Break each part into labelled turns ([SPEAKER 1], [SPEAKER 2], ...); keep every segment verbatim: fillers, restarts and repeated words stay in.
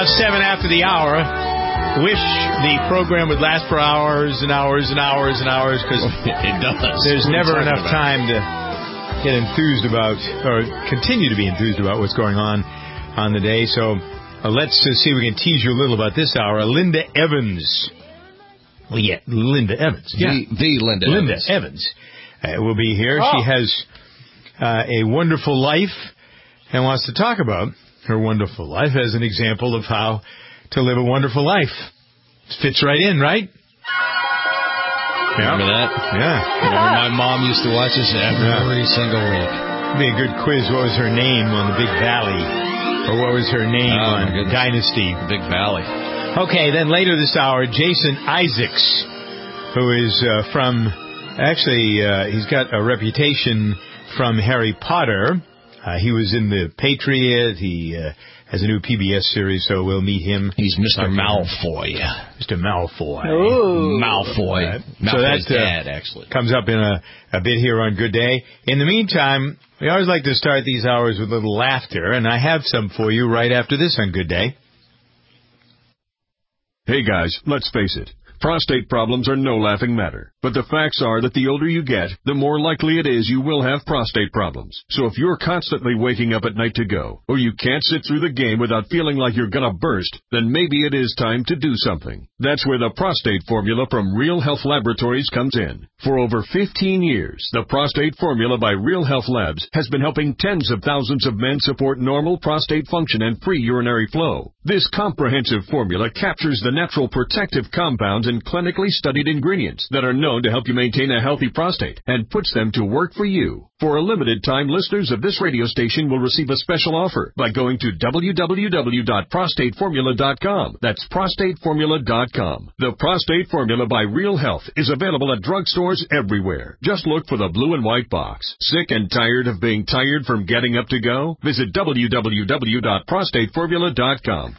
[SPEAKER 1] Just seven after the hour. Wish the program would last for hours and hours and hours and hours because
[SPEAKER 2] it does.
[SPEAKER 1] There's never enough about? time to get enthused about or continue to be enthused about what's going on on the day. So uh, let's uh, see if we can tease you a little about this hour. Linda Evans. Well, yeah, Linda Evans.
[SPEAKER 2] Yeah. The, the Linda,
[SPEAKER 1] Linda
[SPEAKER 2] Evans.
[SPEAKER 1] Evans uh, will be here.
[SPEAKER 3] Oh.
[SPEAKER 1] She has uh, a wonderful life and wants to talk about her wonderful life as an example of how to live a wonderful life. Fits right in, right?
[SPEAKER 2] Remember that?
[SPEAKER 1] Yeah.
[SPEAKER 2] Remember my mom used to watch this every yeah. single week.
[SPEAKER 1] It'd be a good quiz. What was her name on the Big Valley? Or what was her name
[SPEAKER 2] oh,
[SPEAKER 1] on Dynasty?
[SPEAKER 2] Big Valley.
[SPEAKER 1] Okay, then later this hour, Jason Isaacs, who is uh, from, actually, uh, he's got a reputation from Harry Potter. Uh, he was in The Patriot. He uh, has a new P B S series, so we'll meet him.
[SPEAKER 2] He's Mister Malfoy.
[SPEAKER 1] Mister Malfoy.
[SPEAKER 3] Ooh.
[SPEAKER 2] Malfoy.
[SPEAKER 1] Uh,
[SPEAKER 2] Malfoy's
[SPEAKER 1] so that uh,
[SPEAKER 2] dad, actually.
[SPEAKER 1] Comes up in a, a bit here on Good Day. In the meantime, we always like to start these hours with a little laughter, and I have some for you right after this on Good Day.
[SPEAKER 4] Hey, guys, let's face it. Prostate problems are no laughing matter. But the facts are that the older you get, the more likely it is you will have prostate problems. So if you're constantly waking up at night to go, or you can't sit through the game without feeling like you're gonna burst, then maybe it is time to do something. That's where the Prostate Formula from Real Health Laboratories comes in. For over fifteen years, the Prostate Formula by Real Health Labs has been helping tens of thousands of men support normal prostate function and free urinary flow. This comprehensive formula captures the natural protective compounds and clinically studied ingredients that are known to help you maintain a healthy prostate and puts them to work for you. For a limited time, listeners of this radio station will receive a special offer by going to w w w dot prostate formula dot com. That's prostate formula dot com. The Prostate Formula by Real Health is available at drugstores everywhere. Just look for the blue and white box. Sick and tired of being tired from getting up to go? Visit w w w dot prostate formula dot com.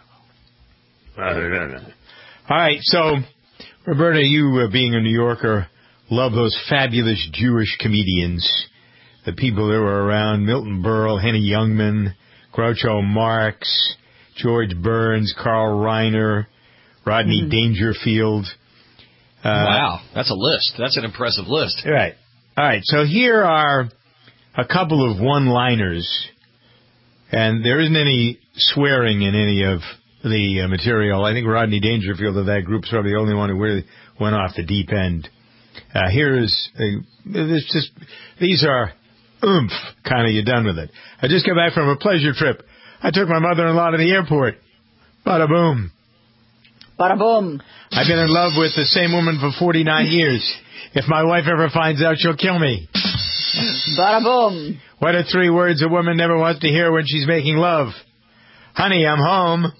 [SPEAKER 1] All right, so, Roberta, you uh, being a New Yorker, love those fabulous Jewish comedians, the people that were around, Milton Berle, Henny Youngman, Groucho Marx, George Burns, Carl Reiner, Rodney mm-hmm. Dangerfield. Uh,
[SPEAKER 2] wow, that's a list. That's an impressive list.
[SPEAKER 1] Right. All right, so here are a couple of one-liners, and there isn't any swearing in any of the uh, material. I think Rodney Dangerfield of that group is probably the only one who really went off the deep end. Uh, here is, a, this just, these are oomph, kind of, you're done with it. I just got back from a pleasure trip. I took my mother-in-law to the airport. Bada boom.
[SPEAKER 3] Bada boom.
[SPEAKER 1] I've been in love with the same woman for forty-nine years. If my wife ever finds out, she'll kill me.
[SPEAKER 3] Bada boom.
[SPEAKER 1] What are three words a woman never wants to hear when she's making love? Honey, I'm home.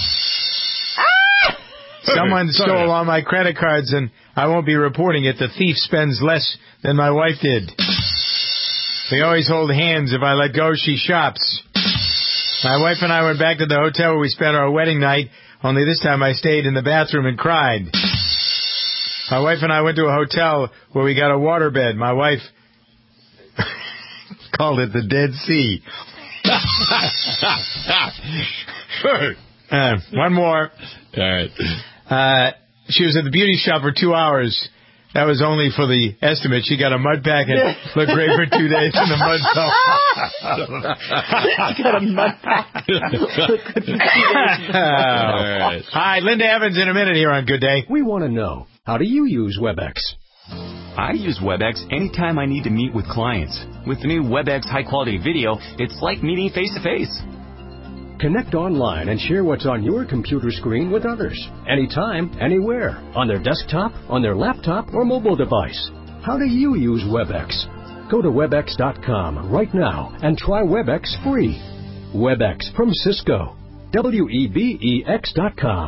[SPEAKER 1] Someone stole all my credit cards, and I won't be reporting it. The thief spends less than my wife did. We always hold hands. If I let go, she shops. My wife and I went back to the hotel where we spent our wedding night, only this time I stayed in the bathroom and cried. My wife and I went to a hotel where we got a waterbed. My wife called it the Dead Sea. uh, one more.
[SPEAKER 2] All right.
[SPEAKER 1] Uh, she was at the beauty shop for two hours. That was only for the estimate. She got a mud pack and looked great for two days in the mud tub.
[SPEAKER 3] Got a mud pack.
[SPEAKER 1] All right. Hi, Linda Evans in a minute here on Good Day.
[SPEAKER 5] We want to know, how do you use WebEx?
[SPEAKER 6] I use WebEx anytime I need to meet with clients. With the new WebEx high-quality video, it's like meeting face-to-face.
[SPEAKER 5] Connect online and share what's on your computer screen with others. Anytime, anywhere. On their desktop, on their laptop, or mobile device. How do you use WebEx? Go to webex dot com right now and try WebEx free. WebEx from Cisco. W E B E X dot com.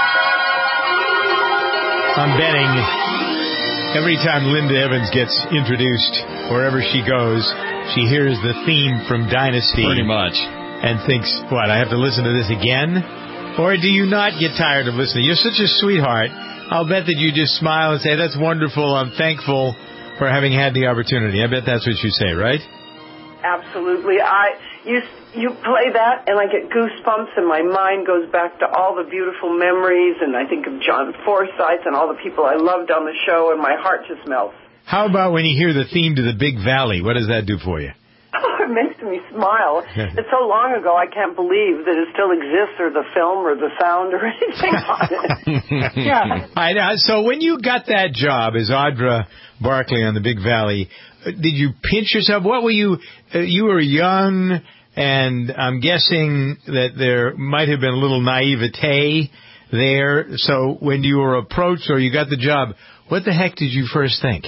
[SPEAKER 1] I'm betting every time Linda Evans gets introduced, wherever she goes, she hears the theme from Dynasty.
[SPEAKER 2] Pretty much.
[SPEAKER 1] And thinks, what, I have to listen to this again? Or do you not get tired of listening? You're such a sweetheart. I'll bet that you just smile and say, that's wonderful. I'm thankful for having had the opportunity. I bet that's what you say, right?
[SPEAKER 7] Absolutely. I you you play that, and I get goosebumps, and my mind goes back to all the beautiful memories, and I think of John Forsythe and all the people I loved on the show, and my heart just melts.
[SPEAKER 1] How about when you hear the theme to the Big Valley? What does that do for you?
[SPEAKER 7] Oh, it makes me smile. It's so long ago, I can't believe that it still exists, or the film, or the sound, or anything on it.
[SPEAKER 1] Yeah. I know. So when you got that job as Audra Barkley on the Big Valley, did you pinch yourself? What were you? Uh, you were young, and I'm guessing that there might have been a little naivete there. So when you were approached or you got the job, what the heck did you first think?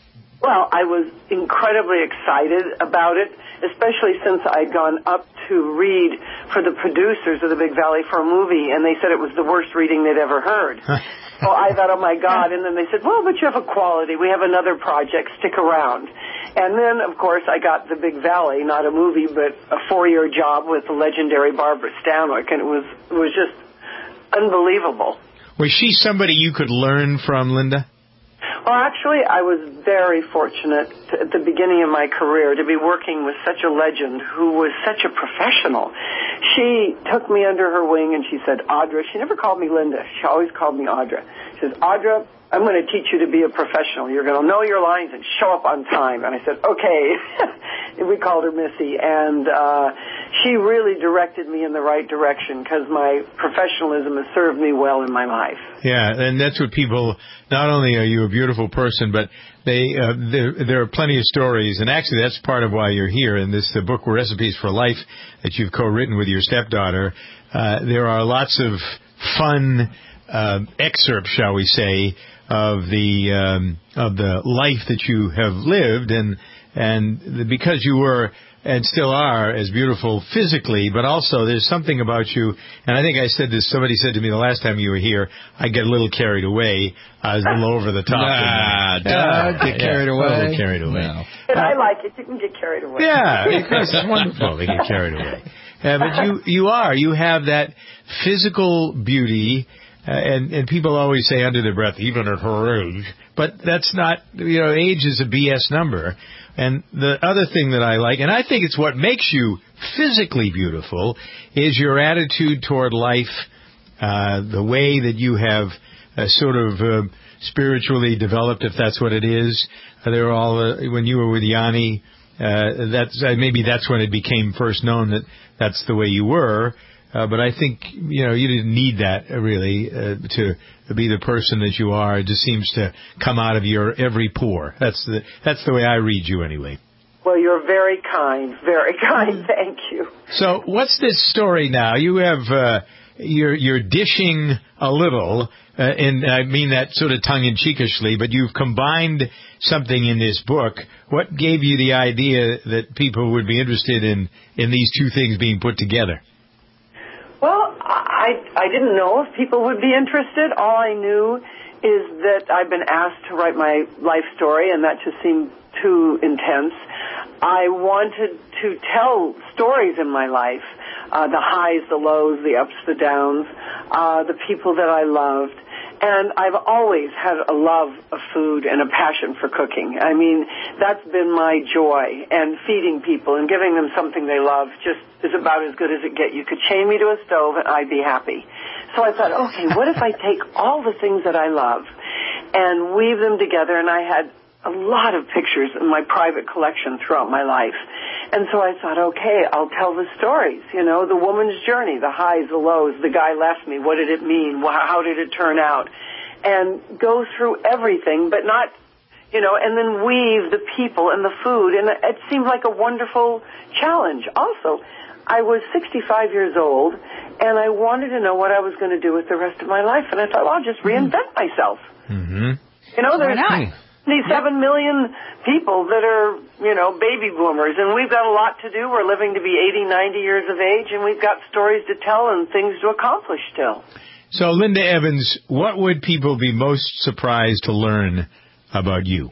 [SPEAKER 7] Well, I was incredibly excited about it, especially since I'd gone up to read for the producers of the Big Valley for a movie, and they said it was the worst reading they'd ever heard. So I thought, oh, my God. And then they said, well, but you have a quality. We have another project. Stick around. And then, of course, I got the Big Valley, not a movie, but a four-year job with the legendary Barbara Stanwyck, and it was it was just unbelievable.
[SPEAKER 1] Was she somebody you could learn from, Linda?
[SPEAKER 7] Well, actually, I was very fortunate to, at the beginning of my career to be working with such a legend who was such a professional. She took me under her wing and she said, Audra, she never called me Linda. She always called me Audra. She says, Audra, I'm going to teach you to be a professional. You're going to know your lines and show up on time. And I said, okay. And we called her Missy. And uh, she really directed me in the right direction because my professionalism has served me well in my life.
[SPEAKER 1] Yeah, and that's what people, not only are you a beautiful person, but they uh, there, there are plenty of stories. And actually, that's part of why you're here in this the book, Recipes for Life, that you've co-written with your stepdaughter. Uh, there are lots of fun uh, excerpts, shall we say, of the um, of the life that you have lived, and and because you were and still are as beautiful physically, but also there's something about you, and I think I said this, somebody said to me the last time you were here, I get a little carried away. I was a little over the top.
[SPEAKER 2] Nah, don't
[SPEAKER 1] uh,
[SPEAKER 2] get carried
[SPEAKER 1] yeah,
[SPEAKER 2] away.
[SPEAKER 1] A little carried away.
[SPEAKER 2] No.
[SPEAKER 7] But I like it. You can get carried away.
[SPEAKER 1] Yeah, because it's wonderful. They get carried away. Uh, but you, you are. You have that physical beauty. Uh, and, and people always say under their breath, even at her age. But that's not, you know, age is a B S number. And the other thing that I like, and I think it's what makes you physically beautiful, is your attitude toward life, uh, the way that you have uh, sort of uh, spiritually developed, if that's what it is. Uh, they were all, uh, when you were with Yanni, uh, that's, uh, maybe that's when it became first known that that's the way you were. Uh, but I think, you know, you didn't need that, uh, really, uh, to be the person that you are. It just seems to come out of your every pore. That's the that's the way I read you, anyway.
[SPEAKER 7] Well, you're very kind, very kind. Thank you.
[SPEAKER 1] So what's this story now? You have, uh, you're, you're dishing a little, uh, and I mean that sort of tongue-in-cheekishly, but you've combined something in this book. What gave you the idea that people would be interested in, in these two things being put together?
[SPEAKER 7] Well, I, I didn't know if people would be interested. All I knew is that I've been asked to write my life story, and that just seemed too intense. I wanted to tell stories in my life, uh, the highs, the lows, the ups, the downs, uh, the people that I loved. And I've always had a love of food and a passion for cooking. I mean, that's been my joy. And feeding people and giving them something they love just is about as good as it gets. You could chain me to a stove and I'd be happy. So I thought, okay, what if I take all the things that I love and weave them together? And I had a lot of pictures in my private collection throughout my life. And so I thought, okay, I'll tell the stories, you know, the woman's journey, the highs, the lows, the guy left me, what did it mean, how did it turn out, and go through everything, but not, you know, and then weave the people and the food, and it seemed like a wonderful challenge. Also, I was sixty-five years old, and I wanted to know what I was going to do with the rest of my life, and I thought, well, I'll just reinvent myself.
[SPEAKER 1] Mm-hmm.
[SPEAKER 7] You know, there's seventy-seven million people that are, you know, baby boomers, and we've got a lot to do. We're living to be eighty, ninety years of age, and we've got stories to tell and things to accomplish still.
[SPEAKER 1] So, Linda Evans, what would people be most surprised to learn about you?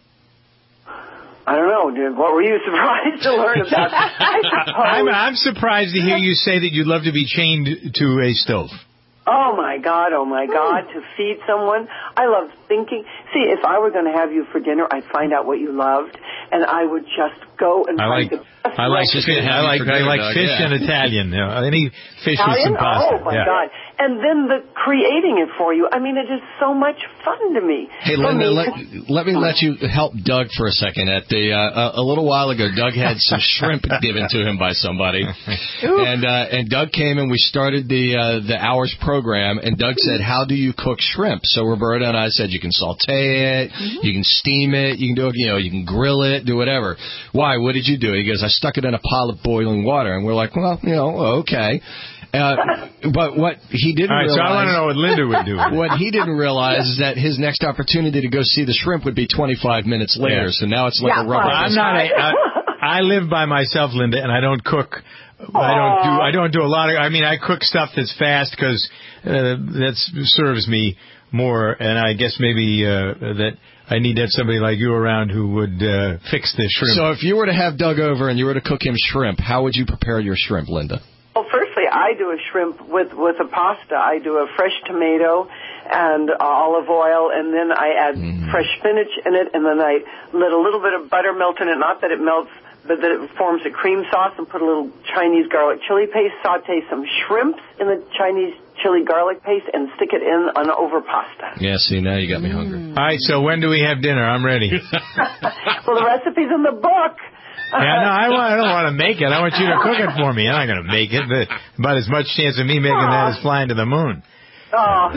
[SPEAKER 7] I don't know, dude. What were you surprised to learn about? I
[SPEAKER 1] I'm, I'm surprised to hear you say that you'd love to be chained to a stove.
[SPEAKER 7] Oh, my God, oh, my God, to feed someone. I love thinking. See, if I were going to have you for dinner, I'd find out what you loved, and I would just go and
[SPEAKER 1] I
[SPEAKER 7] find
[SPEAKER 1] like,
[SPEAKER 7] the best
[SPEAKER 1] I like,
[SPEAKER 7] recipe.
[SPEAKER 1] fish, I like, I like fish
[SPEAKER 2] yeah.
[SPEAKER 1] and Italian. You know, any fish
[SPEAKER 7] Italian?
[SPEAKER 1] with some pasta.
[SPEAKER 7] Oh, my
[SPEAKER 1] yeah.
[SPEAKER 7] God. And then the creating it for you. I mean, it is so much fun to me.
[SPEAKER 2] Hey,
[SPEAKER 7] For
[SPEAKER 2] Linda,
[SPEAKER 7] me,
[SPEAKER 2] let, let me let you help Doug for a second. At the uh, a little while ago, Doug had some shrimp given to him by somebody, and uh, and Doug came and we started the uh, the hours program. And Doug said, "How do you cook shrimp?" So Roberta and I said, "You can saute it, mm-hmm. you can steam it, you can do it, you know, you can grill it, do whatever." Why? What did you do? He goes, "I stuck it in a pot of boiling water." And we're like, "Well, you know, okay." Uh, but what he didn't
[SPEAKER 1] All right,
[SPEAKER 2] realize...
[SPEAKER 1] so I want to know what Linda would do.
[SPEAKER 2] What he didn't realize is that his next opportunity to go see the shrimp would be twenty-five minutes later. Yeah. So now it's like
[SPEAKER 7] yeah,
[SPEAKER 2] a rubber.
[SPEAKER 7] Well,
[SPEAKER 1] I'm not a, I, I live by myself, Linda, and I don't cook. I don't do. I don't do a lot of. I mean, I cook stuff that's fast because uh, that serves me more. And I guess maybe uh, that I need to have somebody like you around who would uh, fix the shrimp.
[SPEAKER 2] So if you were to have Doug over and you were to cook him shrimp, how would you prepare your shrimp, Linda?
[SPEAKER 7] Well, firstly, I do a shrimp with, with a pasta. I do a fresh tomato and uh, olive oil, and then I add mm. fresh spinach in it, and then I let a little bit of butter melt in it, not that it melts, but that it forms a cream sauce, and put a little Chinese garlic chili paste, saute some shrimps in the Chinese chili garlic paste, and stick it in on over pasta.
[SPEAKER 2] Yeah, see, now you got me hungry.
[SPEAKER 1] Mm. All right, so when do we have dinner? I'm ready.
[SPEAKER 7] Well, the recipe's in the book.
[SPEAKER 1] Yeah, no, I, want, I don't want to make it. I want you to cook it for me. I'm not going to make it. But about as much chance of me making oh. that as flying to the moon.
[SPEAKER 7] Oh.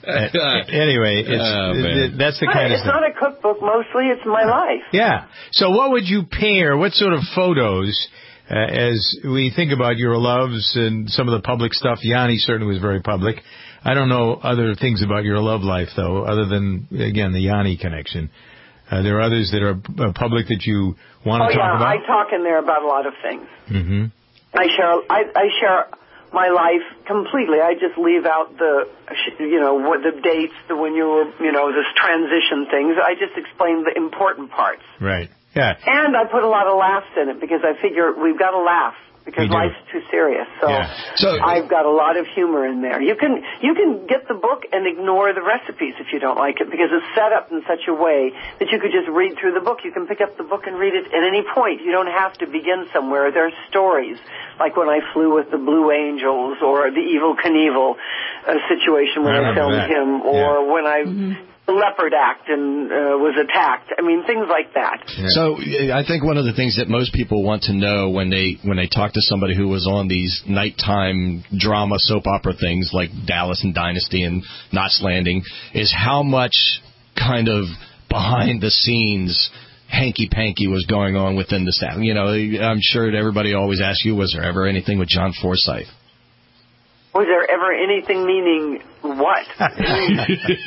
[SPEAKER 1] Uh, anyway, it's,
[SPEAKER 2] oh,
[SPEAKER 1] it, that's the kind
[SPEAKER 7] it's
[SPEAKER 1] of stuff.
[SPEAKER 7] It's not a cookbook. Mostly, it's my life.
[SPEAKER 1] Yeah. So what would you pair? What sort of photos, uh, as we think about your loves and some of the public stuff? Yanni certainly was very public. I don't know other things about your love life, though, other than, again, the Yanni connection. Uh, there are others that are uh, public that you want to
[SPEAKER 7] oh,
[SPEAKER 1] talk
[SPEAKER 7] yeah,
[SPEAKER 1] about?
[SPEAKER 7] I talk in there about a lot of things.
[SPEAKER 1] Mm-hmm.
[SPEAKER 7] I share I, I share my life completely. I just leave out the, you know, what the dates, the when you were, you know, this transition things. I just explain the important parts.
[SPEAKER 1] Right. Yeah.
[SPEAKER 7] And I put a lot of laughs in it because I figure we've got to laugh. Because life's too serious, so,
[SPEAKER 1] yeah.
[SPEAKER 7] so I've got a lot of humor in there. You can you can get the book and ignore the recipes if you don't like it, because it's set up in such a way that you could just read through the book. You can pick up the book and read it at any point. You don't have to begin somewhere. There are stories, like when I flew with the Blue Angels, or the Evel Knievel uh, situation when I,
[SPEAKER 1] I
[SPEAKER 7] filmed
[SPEAKER 1] that.
[SPEAKER 7] him, or
[SPEAKER 1] yeah.
[SPEAKER 7] when I... Mm-hmm. The leopard act and uh, was attacked. I mean, things like that.
[SPEAKER 2] Yeah. So I think one of the things that most people want to know when they when they talk to somebody who was on these nighttime drama soap opera things like Dallas and Dynasty and Knots Landing is how much kind of behind the scenes hanky-panky was going on within the staff. You know, I'm sure that everybody always asks you, was there ever anything with John Forsythe?
[SPEAKER 7] Was there ever anything meaning what?
[SPEAKER 3] Yeah,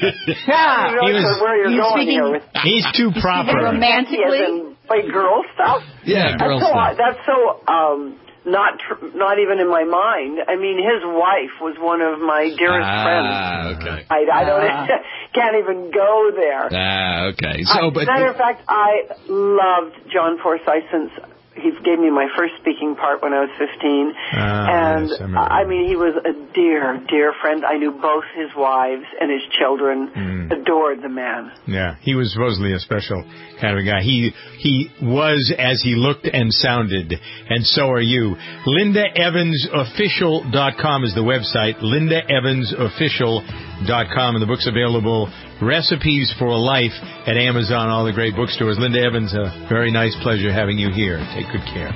[SPEAKER 7] he was, where you're going
[SPEAKER 3] speaking,
[SPEAKER 7] here with,
[SPEAKER 1] he's too proper.
[SPEAKER 3] Romantically?
[SPEAKER 7] And play girl stuff?
[SPEAKER 2] Yeah,
[SPEAKER 7] that's
[SPEAKER 2] girl
[SPEAKER 7] so,
[SPEAKER 2] stuff.
[SPEAKER 7] That's so um, not tr- not even in my mind. I mean, his wife was one of my dearest
[SPEAKER 2] ah,
[SPEAKER 7] friends.
[SPEAKER 2] okay.
[SPEAKER 7] I, I don't
[SPEAKER 3] ah.
[SPEAKER 7] can't even go there.
[SPEAKER 2] Ah, okay. So,
[SPEAKER 7] I,
[SPEAKER 2] but
[SPEAKER 7] matter of fact, I loved John Forsythe since he gave me my first speaking part when I was fifteen.
[SPEAKER 1] Uh,
[SPEAKER 7] and,
[SPEAKER 1] yes, I,
[SPEAKER 7] I mean, he was a dear, dear friend. I knew both his wives and his children. Mm. Adored the man.
[SPEAKER 1] Yeah, he was supposedly a special kind of a guy. He he was as he looked and sounded, and so are you. Linda Evans Official dot com is the website, Linda Evans Official dot com, and the book's available. Recipes for a Life at Amazon, all the great bookstores. Linda Evans, a very nice pleasure having you here. Take good care.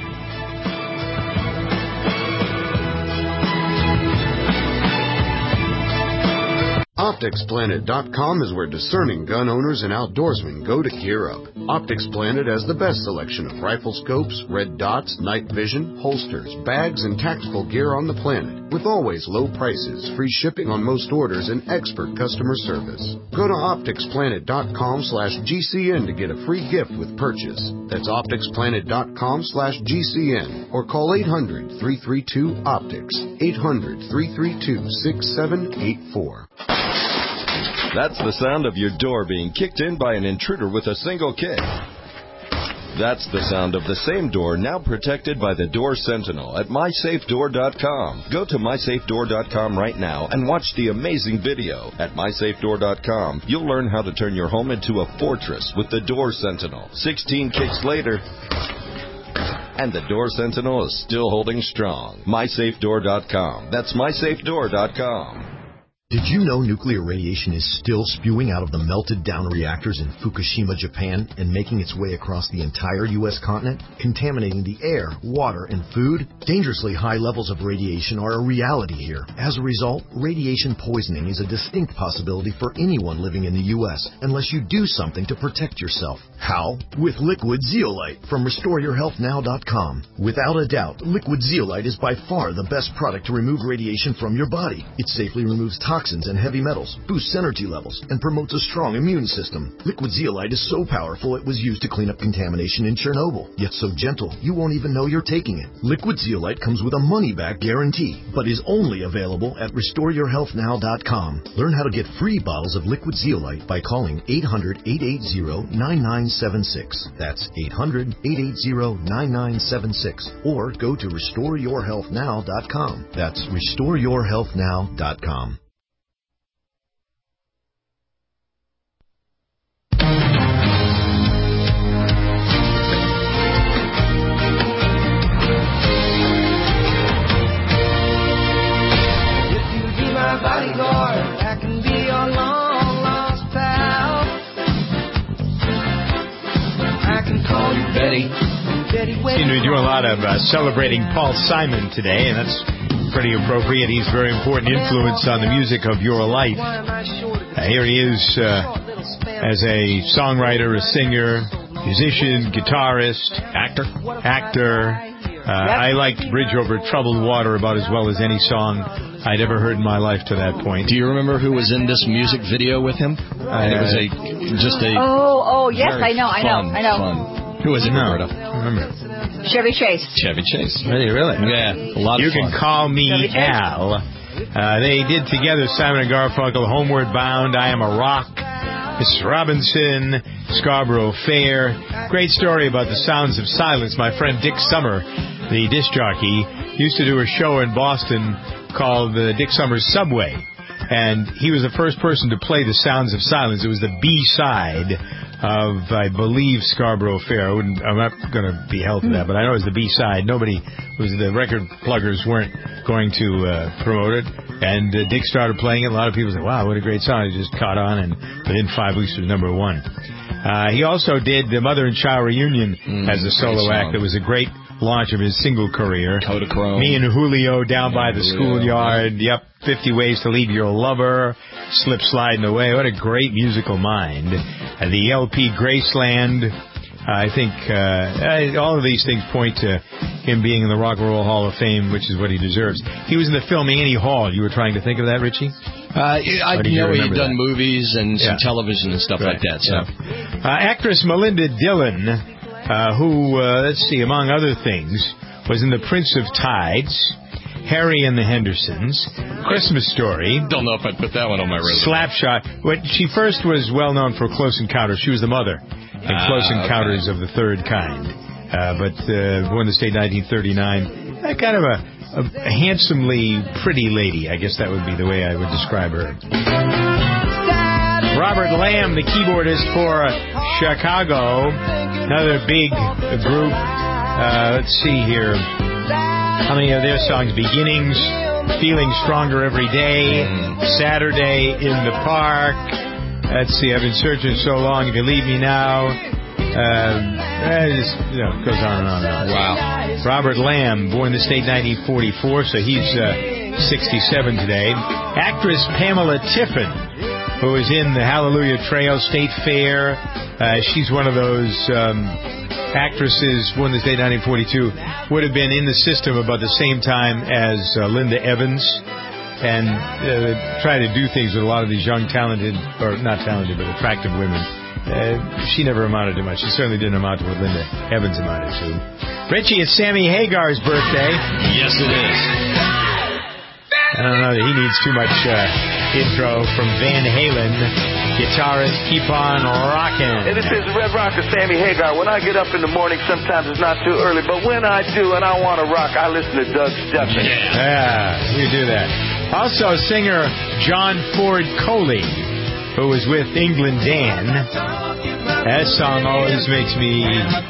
[SPEAKER 8] Optics Planet dot com is where discerning gun owners and outdoorsmen go to gear up. Optics Planet has the best selection of rifle scopes, red dots, night vision, holsters, bags, and tactical gear on the planet, with always low prices, free shipping on most orders, and expert customer service. Go to Optics Planet dot com slash G C N to get a free gift with purchase. That's Optics Planet dot com slash G C N, or call eight hundred, three three two, OPTICS, eight hundred, three three two, six seven eight four.
[SPEAKER 9] That's the sound of your door being kicked in by an intruder with a single kick. That's the sound of the same door now protected by the Door Sentinel at my safe door dot com. Go to my safe door dot com right now and watch the amazing video. At my safe door dot com, you'll learn how to turn your home into a fortress with the Door Sentinel. sixteen kicks later, and the Door Sentinel is still holding strong. my safe door dot com. That's my safe door dot com.
[SPEAKER 10] Did you know nuclear radiation is still spewing out of the melted-down reactors in Fukushima, Japan, and making its way across the entire U S continent, contaminating the air, water, and food? Dangerously high levels of radiation are a reality here. As a result, radiation poisoning is a distinct possibility for anyone living in the U S unless you do something to protect yourself. How? With Liquid Zeolite from restore your health now dot com. Without a doubt, Liquid Zeolite is by far the best product to remove radiation from your body. It safely removes toxins and heavy metals, boosts energy levels, and promotes a strong immune system. Liquid Zeolite is so powerful it was used to clean up contamination in Chernobyl, yet so gentle you won't even know you're taking it. Liquid Zeolite comes with a money-back guarantee, but is only available at restore your health now dot com. Learn how to get free bottles of Liquid Zeolite by calling eight hundred, eight eight zero, nine nine seven six. That's eight hundred, eight eight zero, nine nine seven six. Or go to restore your health now dot com. That's restore your health now dot com.
[SPEAKER 11] Bodyguard, I can be your long lost pal. I can call you Betty. Betty
[SPEAKER 1] Seem to be doing a lot of uh, celebrating Paul Simon today, and that's pretty appropriate. He's a very important influence on the music of your life. Uh, here he is uh, as a songwriter, a singer, musician, guitarist,
[SPEAKER 2] actor.
[SPEAKER 1] Actor. Uh, I liked Bridge Over Troubled Water about as well as any song I'd ever heard in my life to that point.
[SPEAKER 2] Do you remember who was in this music video with him?
[SPEAKER 1] Uh,
[SPEAKER 2] and it was a just a
[SPEAKER 3] oh oh yes I know I know
[SPEAKER 2] fun,
[SPEAKER 3] I know.
[SPEAKER 2] Fun. Who was it?
[SPEAKER 1] No,
[SPEAKER 2] Roberta?
[SPEAKER 1] I remember.
[SPEAKER 3] Chevy Chase.
[SPEAKER 2] Chevy Chase.
[SPEAKER 1] Really, really?
[SPEAKER 2] Yeah, a lot
[SPEAKER 1] you
[SPEAKER 2] of fun.
[SPEAKER 1] You can call me Al. Uh, they did together Simon and Garfunkel, Homeward Bound, I Am a Rock, Missus Robinson, Scarborough Fair. Great story about the sounds of silence. My friend Dick Summer, the disc jockey, used to do a show in Boston called uh, Dick Summer's Subway. And he was the first person to play the sounds of silence. It was the B-side of, I believe, Scarborough Fair. I wouldn't, I'm not going to be held to that, but I know it was the B-side. Nobody, was the record pluggers weren't going to uh, promote it. And uh, Dick started playing it. A lot of people said, wow, what a great song. It just caught on, and within five weeks it was number one. Uh, he also did the Mother and Child Reunion mm, as a solo act. It was a great launch of his single career.
[SPEAKER 2] Kodachrome.
[SPEAKER 1] Me and Julio down yeah, by the
[SPEAKER 2] Julio,
[SPEAKER 1] schoolyard.
[SPEAKER 2] Yeah.
[SPEAKER 1] Yep. fifty Ways to Leave Your Lover. Slip Sliding Away. What a great musical mind. Uh, the L P Graceland. Uh, I think uh, all of these things point to him being in the Rock and Roll Hall of Fame, which is what he deserves. He was in the film Annie Hall. You were trying to think of that, Richie?
[SPEAKER 2] Uh, I know he'd done
[SPEAKER 1] that?
[SPEAKER 2] movies and some
[SPEAKER 1] yeah.
[SPEAKER 2] television and stuff
[SPEAKER 1] right.
[SPEAKER 2] like that. So,
[SPEAKER 1] yeah. uh, actress Melinda Dillon, uh, who, uh, let's see, among other things, was in The Prince of Tides, Harry and the Hendersons, Christmas Story.
[SPEAKER 2] Don't know if I'd put that one on my resume.
[SPEAKER 1] Slapshot. When she first was well known for Close Encounters. She was the mother in ah, Close Encounters okay. of the Third Kind. Uh, but uh, won the state nineteen thirty-nine. Uh, kind of a, a, a handsomely pretty lady. I guess that would be the way I would describe her. Robert Lamb, the keyboardist for Chicago. Another big group. Uh, let's see here. How many of their songs? Beginnings, Feeling Stronger Every Day, Saturday in the Park. Let's see, I've been searching so long, If You Leave Me Now. Um, it just, you know, goes on and on and on.
[SPEAKER 2] Wow.
[SPEAKER 1] Robert Lamb, born in the state nineteen forty-four, so he's uh, sixty-seven today. Actress Pamela Tiffin, who is in the Hallelujah Trail State Fair. Uh, she's one of those um, actresses, born in the state nineteen forty-two, would have been in the system about the same time as uh, Linda Evans. And uh, try to do things with a lot of these young, talented, or not talented, but attractive women. Uh, she never amounted to much. She certainly didn't amount to what Linda Evans amounted to. Richie, it's Sammy Hagar's birthday.
[SPEAKER 2] Yes, it is.
[SPEAKER 1] I don't know that he needs too much uh, intro from Van Halen. Guitarist, keep on rocking.
[SPEAKER 12] Hey, this is Red Rocker Sammy Hagar. When I get up in the morning, sometimes it's not too early, but when I do and I want to rock, I listen to Doug Stephan.
[SPEAKER 1] Yeah, yeah we do that. Also, singer John Ford Coley, who was with England Dan. That song always makes me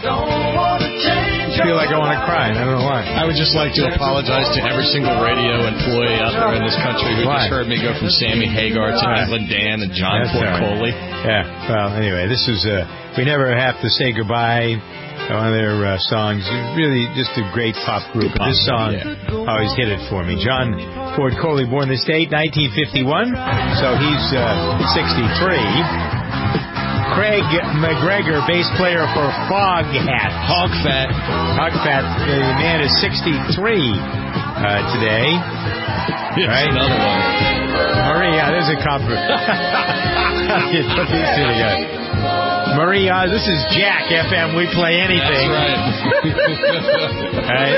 [SPEAKER 1] feel like I want to cry, and I don't know why.
[SPEAKER 2] I would just like to apologize to every single radio employee out there in this country who
[SPEAKER 1] why?
[SPEAKER 2] just heard me go from Sammy Hagar to
[SPEAKER 1] Why?
[SPEAKER 2] England Dan and John
[SPEAKER 1] That's
[SPEAKER 2] Ford
[SPEAKER 1] right.
[SPEAKER 2] Coley.
[SPEAKER 1] Yeah, well, anyway, this is, uh, we never have to say goodbye. One of their uh, songs, really just a great pop group. But this song yeah. always hit it for me. John Ford Coley, born this date, nineteen fifty-one, so he's uh, sixty-three. Craig McGregor, bass player for Foghat.
[SPEAKER 2] Hogfat.
[SPEAKER 1] Hogfat. The man is sixty-three uh, today.
[SPEAKER 2] Here's
[SPEAKER 1] right?
[SPEAKER 2] another one.
[SPEAKER 1] Maria, there's a compliment. Put these two together. Maria, this is Jack F M. We play anything.
[SPEAKER 2] That's right.
[SPEAKER 1] Right?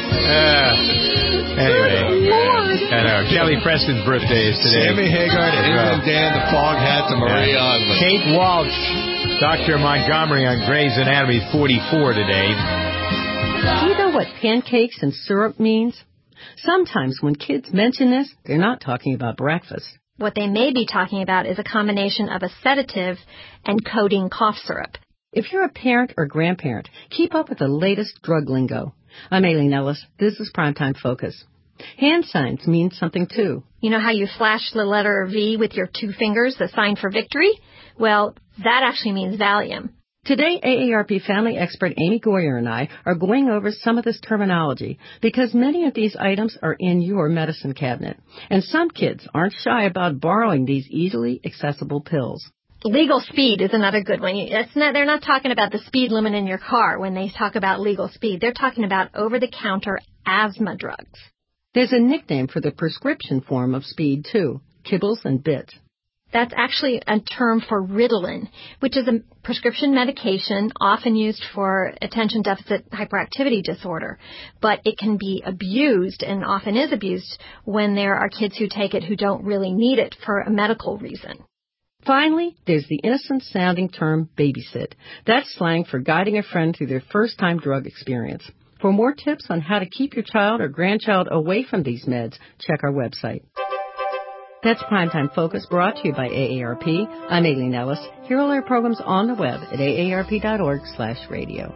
[SPEAKER 1] Uh, anyway. I know. Kelly Preston's birthday is today.
[SPEAKER 2] Sammy Hagar to England Dan, the Foghat to Marie
[SPEAKER 1] yeah.
[SPEAKER 2] Osmond.
[SPEAKER 1] Kate Walsh, Doctor Montgomery on Grey's Anatomy, forty-four today.
[SPEAKER 13] Do you know what pancakes and syrup means? Sometimes when kids mention this, they're not talking about breakfast.
[SPEAKER 14] What they may be talking about is a combination of a sedative and codeine cough syrup.
[SPEAKER 13] If you're a parent or grandparent, keep up with the latest drug lingo. I'm Aileen Ellis. This is Primetime Focus. Hand signs mean something, too.
[SPEAKER 14] You know how you flash the letter V with your two fingers, the sign for victory? Well, that actually means Valium.
[SPEAKER 13] Today, A A R P family expert Amy Goyer and I are going over some of this terminology because many of these items are in your medicine cabinet. And some kids aren't shy about borrowing these easily accessible pills.
[SPEAKER 14] Legal speed is another good one. It's not, they're not talking about the speed limit in your car when they talk about legal speed. They're talking about over-the-counter asthma drugs.
[SPEAKER 13] There's a nickname for the prescription form of speed, too, kibbles and bits.
[SPEAKER 14] That's actually a term for Ritalin, which is a prescription medication often used for attention deficit hyperactivity disorder. But it can be abused, and often is abused, when there are kids who take it who don't really need it for a medical reason.
[SPEAKER 13] Finally, there's the innocent-sounding term babysit. That's slang for guiding a friend through their first-time drug experience. For more tips on how to keep your child or grandchild away from these meds, check our website. That's Primetime Focus, brought to you by A A R P. I'm Aileen Ellis. Hear all our programs on the web at aarp.org slash radio.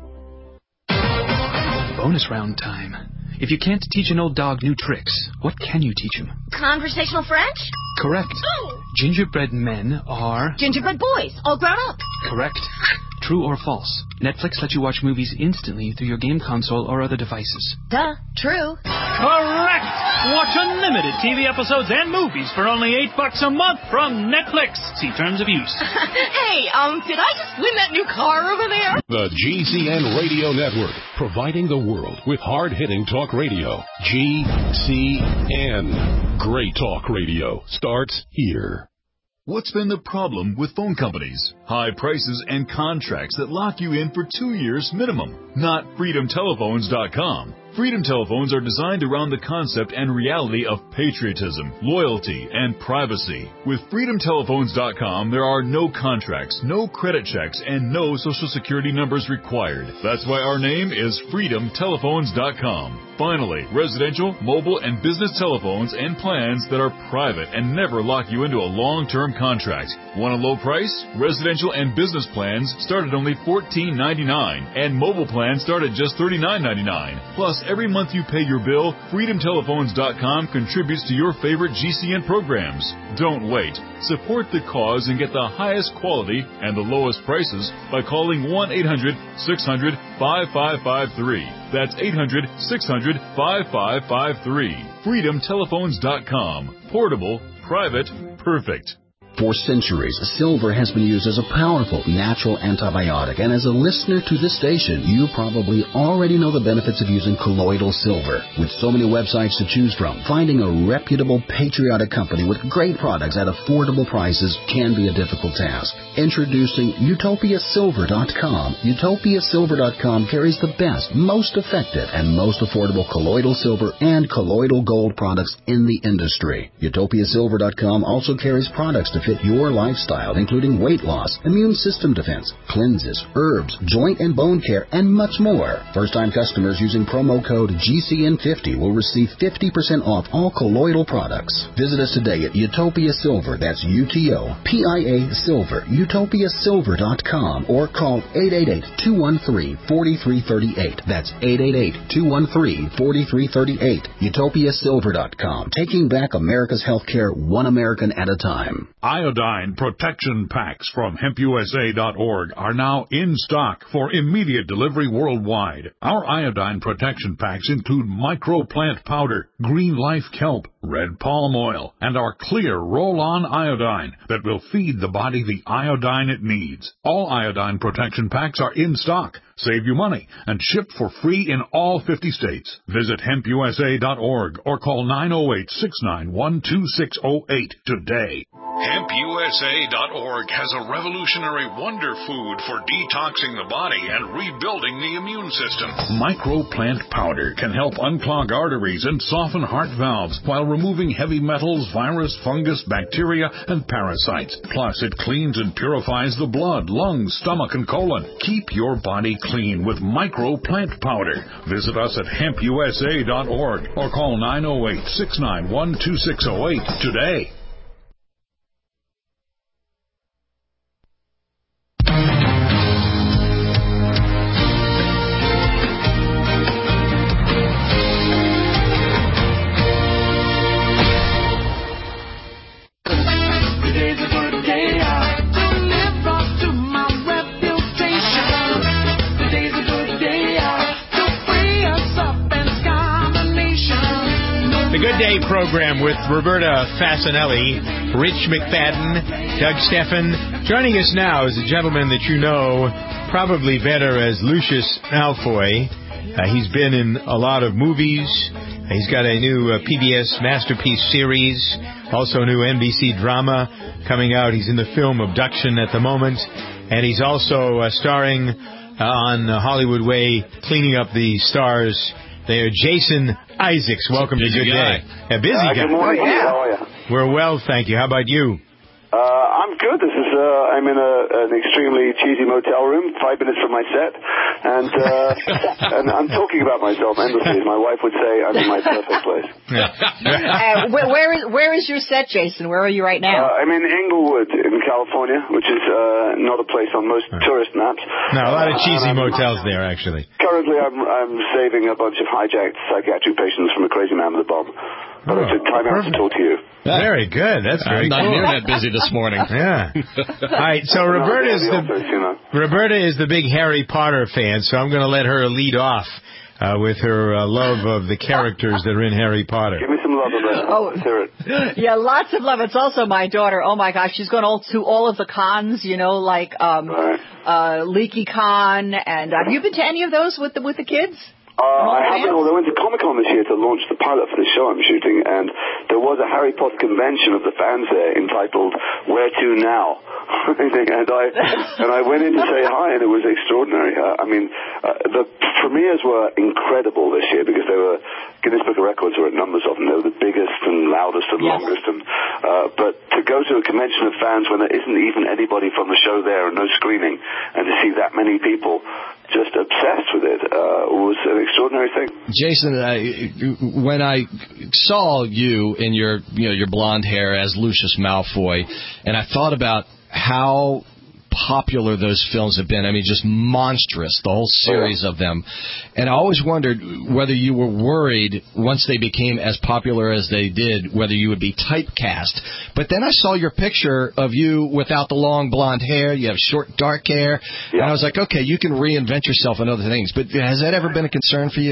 [SPEAKER 15] Bonus round time. If you can't teach an old dog new tricks, what can you teach him?
[SPEAKER 16] Conversational French?
[SPEAKER 15] Correct.
[SPEAKER 16] Oh.
[SPEAKER 15] Gingerbread men are...
[SPEAKER 16] Gingerbread boys, all grown up.
[SPEAKER 15] Correct. True or false? Netflix lets you watch movies instantly through your game console or other devices.
[SPEAKER 16] Duh. True.
[SPEAKER 17] Correct! Watch unlimited T V episodes and movies for only eight bucks a month from Netflix. See terms of use.
[SPEAKER 16] Hey, um, did I just win that new car over there?
[SPEAKER 18] The G C N Radio Network, providing the world with hard-hitting talk radio. G C N. Great talk radio starts here.
[SPEAKER 19] What's been the problem with phone companies? High prices and contracts that lock you in for two years minimum. Not freedom telephones dot com. Freedom Telephones are designed around the concept and reality of patriotism, loyalty, and privacy. With freedom telephones dot com, there are no contracts, no credit checks, and no social security numbers required. That's why our name is freedom telephones dot com. Finally, residential, mobile, and business telephones and plans that are private and never lock you into a long-term contract. Want a low price? Residential and business plans start at only fourteen ninety-nine, and mobile plans start at just thirty-nine ninety-nine. Plus, every month you pay your bill, freedom telephones dot com contributes to your favorite G C N programs. Don't wait. Support the cause and get the highest quality and the lowest prices by calling one eight hundred six hundred five five five three. That's eight hundred six hundred five five five three. freedom telephones dot com. Portable, private, perfect.
[SPEAKER 20] For centuries, silver has been used as a powerful natural antibiotic, and as a listener to this station, you probably already know the benefits of using colloidal silver. With so many websites to choose from, finding a reputable, patriotic company with great products at affordable prices can be a difficult task. Introducing Utopia Silver dot com. Utopia Silver dot com carries the best, most effective, and most affordable colloidal silver and colloidal gold products in the industry. Utopia Silver dot com also carries products to fit your lifestyle, including weight loss, immune system defense, cleanses, herbs, joint and bone care, and much more. First-time customers using promo code G C N fifty will receive fifty percent off all colloidal products. Visit us today at Utopia Silver, that's U T O P I A Silver, Utopia Silver dot com, or call eight eight eight, two one three, four three three eight. That's eight eight eight, two one three, four three three eight. Utopia Silver dot com, taking back America's healthcare one American at a time.
[SPEAKER 21] Iodine protection packs from hemp U S A dot org are now in stock for immediate delivery worldwide. Our iodine protection packs include microplant powder, green life kelp, red palm oil, and our clear roll-on iodine that will feed the body the iodine it needs. All iodine protection packs are in stock. Save you money and ship for free in all fifty states. Visit hemp U S A dot org or call nine oh eight, six nine one, two six oh eight today.
[SPEAKER 19] hemp U S A dot org has a revolutionary wonder food for detoxing the body and rebuilding the immune system. Microplant powder can help unclog arteries and soften heart valves while removing heavy metals, virus, fungus, bacteria, and parasites. Plus, it cleans and purifies the blood, lungs, stomach, and colon. Keep your body clean with Microplant powder. Visit us at hemp U S A dot org or call nine oh eight, six nine one, two six oh eight today.
[SPEAKER 1] Program with Roberta Fasanelli, Rich McFadden, Doug Steffen. Joining us now is a gentleman that you know probably better as Lucius Malfoy. Uh, he's been in a lot of movies. He's got a new uh, P B S Masterpiece series, also a new N B C drama coming out. He's in the film Abduction at the moment, and he's also uh, starring uh, on uh, Hollywood Way, Cleaning Up the Stars. They are Jason Isaacs. Welcome to Good
[SPEAKER 22] guy.
[SPEAKER 1] Day. A busy
[SPEAKER 22] uh,
[SPEAKER 1] guy.
[SPEAKER 22] Good morning. Yeah. How are you?
[SPEAKER 1] We're well, thank you. How about you?
[SPEAKER 22] Uh, I'm good. This is, uh, I'm in a, an extremely cheesy motel room, five minutes from my set, and, uh, and I'm talking about myself endlessly. My wife would say I'm in my perfect place.
[SPEAKER 3] uh, where, where, is, where is your set, Jason? Where are you right now?
[SPEAKER 22] Uh, I'm in Inglewood in California, which is, uh, not a place on most tourist maps.
[SPEAKER 1] No, a lot of cheesy motels there, actually.
[SPEAKER 22] Currently, I'm, I'm saving a bunch of hijacked psychiatric patients from a crazy man with a bomb. But
[SPEAKER 1] Oh,
[SPEAKER 22] I took time out to talk to you.
[SPEAKER 1] Very good. That's very
[SPEAKER 2] I'm not
[SPEAKER 1] cool.
[SPEAKER 2] near that busy this morning.
[SPEAKER 1] Yeah. All right. So Roberta is the Roberta is the big Harry Potter fan. So I'm going to let her lead off uh, with her uh, love of the characters that are in Harry Potter.
[SPEAKER 22] Give me some love of that.
[SPEAKER 3] Oh,
[SPEAKER 22] Let's hear it.
[SPEAKER 3] Yeah, lots of love. It's also my daughter. Oh my gosh, she's gone all to all of the cons. You know, like um, uh, Leaky Con. And have you been to any of those with the with the kids?
[SPEAKER 22] Uh, I haven't, although I went to Comic-Con this year to launch the pilot for the show I'm shooting, and there was a Harry Potter convention of the fans there entitled Where To Now? and I and I went in to say hi, and it was extraordinary. Uh, I mean, uh, the premieres were incredible this year because they were, Guinness Book of Records were at numbers of them. They were the biggest and loudest and
[SPEAKER 3] Yes.
[SPEAKER 22] longest. And uh, But to go to a convention of fans when there isn't even anybody from the show there and no screening, and to see that many people just obsessed with it uh, was an extraordinary thing.
[SPEAKER 2] Jason, I, when I saw you in your you know your blonde hair as Lucius Malfoy, and I thought about how popular those films have been. I mean, just monstrous, the whole series of them. And I always wondered whether you were worried once they became as popular as they did, whether you would be typecast. But then I saw your picture of you without the long blonde hair. You have short, dark hair. Yeah. And I was like, okay, you can reinvent yourself in other things. But has that ever been a concern for you?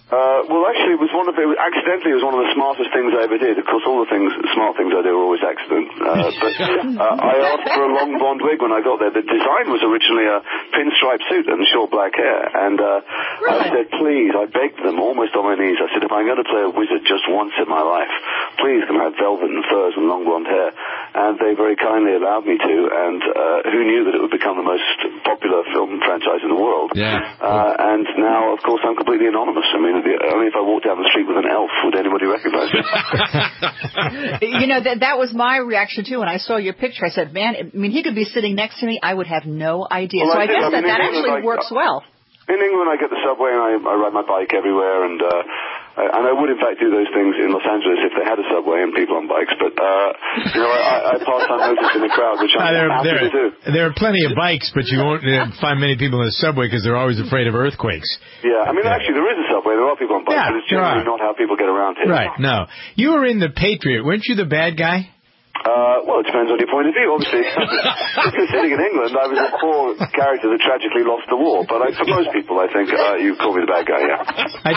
[SPEAKER 22] Uh, well, actually, it was one of the, accidentally, it was one of the smartest things I ever did. Of course, all the things, smart things I do are always accident. Uh, but uh, I asked for a long blonde wig when I got there. The design was originally a pinstripe suit and short black hair. And uh, really? I said, please, I begged them almost on my knees. I said, if I'm going to play a wizard just once in my life, please can I have velvet and furs and long blonde hair? And they very kindly allowed me to. And uh, who knew that it would become the most popular film franchise in the world?
[SPEAKER 2] Yeah.
[SPEAKER 22] Uh, and now, of course, I'm completely anonymous. I mean, only if I walk down the street with an elf would anybody recognize me.
[SPEAKER 3] You know, that that was my reaction, too, when I saw your picture. I said, man, I mean, he could be sitting next to me. I would have no idea.
[SPEAKER 22] Well,
[SPEAKER 3] so I,
[SPEAKER 22] I
[SPEAKER 3] guess
[SPEAKER 22] I
[SPEAKER 3] that
[SPEAKER 22] mean,
[SPEAKER 3] that
[SPEAKER 22] England,
[SPEAKER 3] actually
[SPEAKER 22] I,
[SPEAKER 3] works well.
[SPEAKER 22] In England, I get the subway and I, I ride my bike everywhere, and uh, I, and I would, in fact, do those things in Los Angeles if they had a subway and people on bikes. But, uh, you know, I, I pass unnoticed in the crowd, which I'm
[SPEAKER 1] uh, there,
[SPEAKER 22] happy
[SPEAKER 1] there,
[SPEAKER 22] to do.
[SPEAKER 1] There are plenty of bikes, but you won't uh, find many people in the subway because they're always afraid of earthquakes.
[SPEAKER 22] Yeah, I mean,
[SPEAKER 1] yeah.
[SPEAKER 22] actually, there is a subway. There are people on bikes,
[SPEAKER 1] yeah,
[SPEAKER 22] but it's generally not how people get around here.
[SPEAKER 1] Right, no. You were in The Patriot. Weren't you the bad guy?
[SPEAKER 22] Uh, well, it depends on your point of view, obviously. If you're sitting in England, I was a poor character that tragically lost the war. But I, for most people, I think uh, you call me the bad guy, yeah.
[SPEAKER 1] I,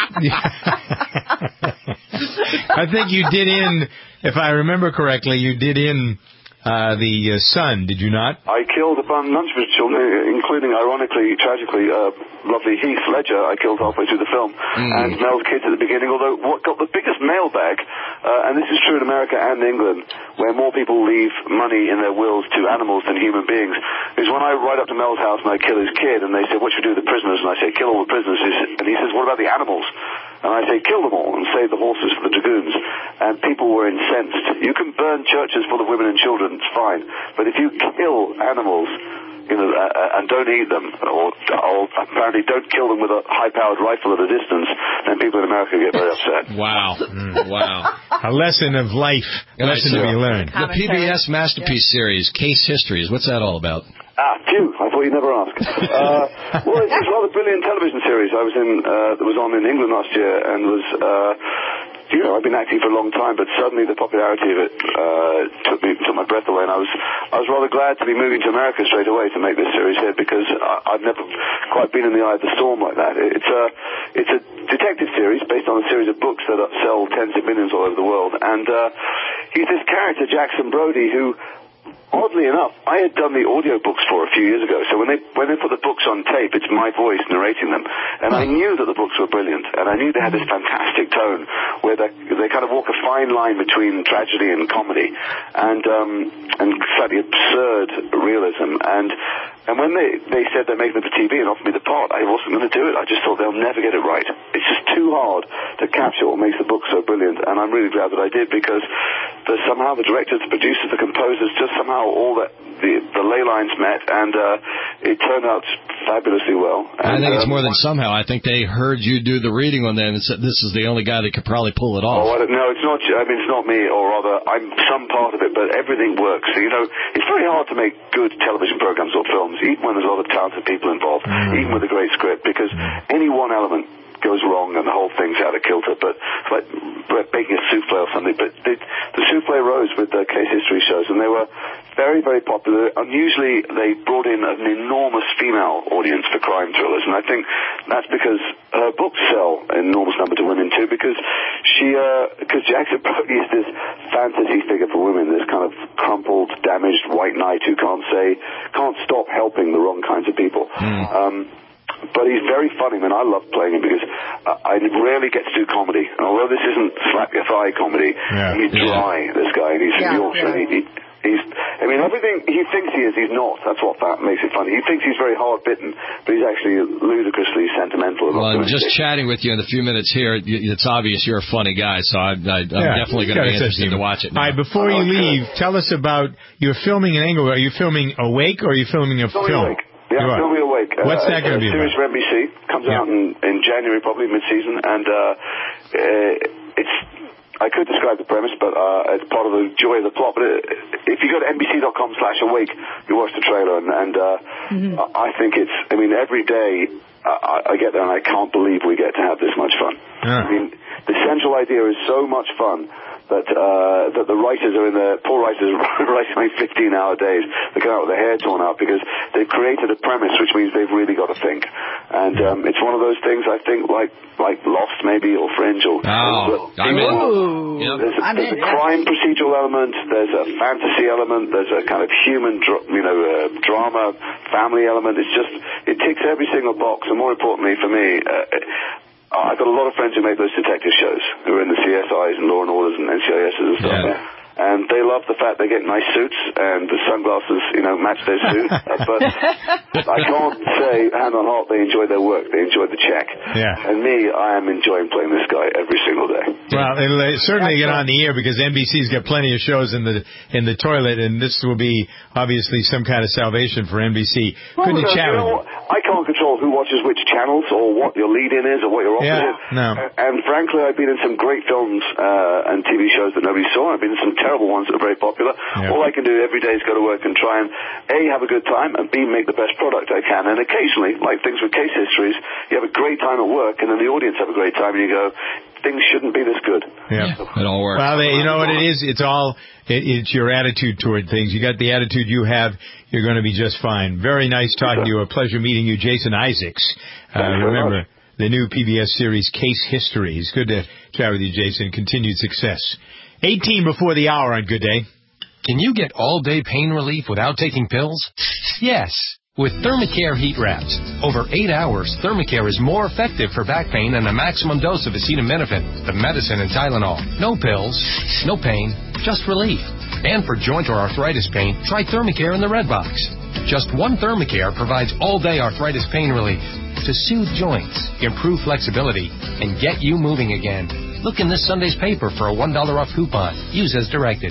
[SPEAKER 1] I think you did in, if I remember correctly, you did in uh, the uh, Sun, did you not?
[SPEAKER 22] I killed a bunch of children, including, ironically, tragically, uh, lovely Heath Ledger. I killed halfway through the film, mm. and Mel's kids at the beginning. Although what got the biggest mailbag, uh, and this is true in America and England, where more people leave money in their wills to animals than human beings, is when I ride up to Mel's house and I kill his kid, and they say, what should we do with the prisoners? And I say, kill all the prisoners. And he says, what about the animals? And I say, kill them all and save the horses for the dragoons. And people were incensed. You can burn churches full of women and children, it's fine. But if you kill animals, you know, uh, and don't eat them, or, or apparently don't kill them with a high-powered rifle at a distance, then people in America get very upset.
[SPEAKER 2] Wow. Mm, wow.
[SPEAKER 1] A lesson of life. A lesson to be learned.
[SPEAKER 2] The P B S Masterpiece yeah. series, Case Histories, what's that all about?
[SPEAKER 22] Ah, phew, I thought you'd never ask. Uh, well, it's a rather brilliant television series I was in, uh, that was on in England last year, and was, uh, you know, I've been acting for a long time, but suddenly the popularity of it, uh, took me, took my breath away, and I was, I was rather glad to be moving to America straight away to make this series here, because I, I've never quite been in the eye of the storm like that. It's a, it's a detective series based on a series of books that sell tens of millions all over the world, and, uh, he's this character, Jackson Brody, who, oddly enough, I had done the audiobooks for a few years ago, so when they when they put the books on tape, it's my voice narrating them, and I knew that the books were brilliant, and I knew they had this fantastic tone where they, they kind of walk a fine line between tragedy and comedy, and um, and slightly absurd realism, and and when they, they said they're making it for T V and offered me the part, I wasn't going to do it. I just thought they'll never get it right. It's just too hard to capture what makes the book so brilliant, and I'm really glad that I did, because the, somehow the directors, the producers, the composers, just somehow all that the, the ley lines met, and uh, it turned out fabulously well. And,
[SPEAKER 2] I think it's
[SPEAKER 22] um,
[SPEAKER 2] more than somehow. I think they heard you do the reading on them and said this is the only guy that could probably pull it off.
[SPEAKER 22] Oh, I don't, no, it's not. I mean, it's not me, or rather, I'm some part of it, but everything works. So, you know, it's very hard to make good television programs or films, even when there's a lot of talented people involved, mm. even with a great script, because mm. any one element goes wrong and the whole thing's out of kilter. But it's like baking a souffle or something. But they, the souffle rose with the Case History shows, and they were very, very popular. Unusually, they brought in an enormous female audience for crime thrillers, and I think that's because her books sell an enormous number to women too, because she, because uh, Jackson Brody is this fantasy figure for women, this kind of crumpled, damaged white knight who can't say, can't stop helping the wrong kinds of people. Mm. Um, But he's very funny. I mean, I love playing him because uh, I rarely get to do comedy. And although this isn't slap your thigh comedy,
[SPEAKER 1] yeah.
[SPEAKER 22] he's dry, yeah. this guy, and he's from
[SPEAKER 3] yeah,
[SPEAKER 22] Yorkshire.
[SPEAKER 3] yeah.
[SPEAKER 22] And he, he, he's, I mean, everything he thinks he is, he's not. That's what that makes it funny. He thinks he's very hard-bitten, but he's actually ludicrously sentimental.
[SPEAKER 2] Well, and just chatting with you in the few minutes here, it's obvious you're a funny guy, so I, I, I'm
[SPEAKER 1] yeah,
[SPEAKER 2] definitely going to be interested to watch it now.
[SPEAKER 1] All right, before you leave, tell us about, you're filming in Englewood. Are you filming Awake, or are you filming a
[SPEAKER 22] Filming
[SPEAKER 1] film?
[SPEAKER 22] Awake. Yeah, I'm filming Awake.
[SPEAKER 1] What's
[SPEAKER 22] uh,
[SPEAKER 1] that going to be
[SPEAKER 22] about? A series
[SPEAKER 1] about?
[SPEAKER 22] for N B C. Comes yeah. out in, in January, probably mid-season, and uh, uh, it's. I could describe the premise, but uh, it's part of the joy of the plot. But it, if you go to N B C dot com slash awake, you watch the trailer, and, and uh, mm-hmm. I think it's. I mean, every day I, I get there, and I can't believe we get to have this much fun.
[SPEAKER 1] Yeah.
[SPEAKER 22] I mean, the central idea is so much fun that uh, that the writers are in the poor writers are writing fifteen-hour days. They come out with their hair torn out because they've created a premise, which means they've really got to think. And um, it's one of those things, I think, like like Lost maybe or Fringe or.
[SPEAKER 2] Oh, I'm in. Yep.
[SPEAKER 22] There's, a,
[SPEAKER 3] I'm
[SPEAKER 22] there's
[SPEAKER 3] in,
[SPEAKER 22] a
[SPEAKER 3] yeah.
[SPEAKER 22] crime procedural element. There's a fantasy element. There's a kind of human, dr- you know, uh, drama, family element. It's just it ticks every single box. And more importantly for me. Uh, I've got a lot of friends who make those detective shows, who are in the C S Is and Law and Orders and N C I Ss and stuff.
[SPEAKER 2] Yeah.
[SPEAKER 22] And they love the fact they get nice suits and the sunglasses, you know, match their suit. Uh, but I can't say, hand on heart, they enjoy their work. They enjoy the check.
[SPEAKER 1] Yeah.
[SPEAKER 22] And me, I am enjoying playing this guy every single day.
[SPEAKER 1] Well, it'll uh, certainly get on the air because N B C's got plenty of shows in the in the toilet, and this will be obviously some kind of salvation for N B C.
[SPEAKER 22] Well,
[SPEAKER 1] Good to
[SPEAKER 22] uh,
[SPEAKER 1] chat
[SPEAKER 22] you
[SPEAKER 1] with
[SPEAKER 22] know,
[SPEAKER 1] you.
[SPEAKER 22] I can't control who watches which channels or what your lead-in is or what your offer
[SPEAKER 1] Yeah,
[SPEAKER 22] is.
[SPEAKER 1] no.
[SPEAKER 22] And frankly, I've been in some great films uh, and T V shows that nobody saw. I've been in some terrible ones that are very popular.
[SPEAKER 1] Yeah.
[SPEAKER 22] All I can do every day is go to work and try and, A, have a good time, and B, make the best product I can. And occasionally, like things with case histories, you have a great time at work, and then the audience have a great time, and you go, things shouldn't be this good.
[SPEAKER 1] Yeah.
[SPEAKER 2] It all works.
[SPEAKER 1] Well, they, you know what it is? It's all, it, it's your attitude toward things. You got the attitude you have, you're going to be just fine. Very nice talking to you. A pleasure meeting you, Jason Isaacs. Uh, remember, the new P B S series, Case History. It's good to chat with you, Jason. Continued success. eighteen before the hour on Good Day.
[SPEAKER 4] Can you get all-day pain relief without taking pills? Yes. With Thermacare Heat Wraps. Over eight hours, Thermacare is more effective for back pain than a maximum dose of acetaminophen, the medicine and Tylenol. No pills, no pain, just relief. And for joint or arthritis pain, try Thermacare in the red box. Just one Thermacare provides all-day arthritis pain relief to soothe joints, improve flexibility, and get you moving again. Look in this Sunday's paper for a one dollar off coupon. Use as directed.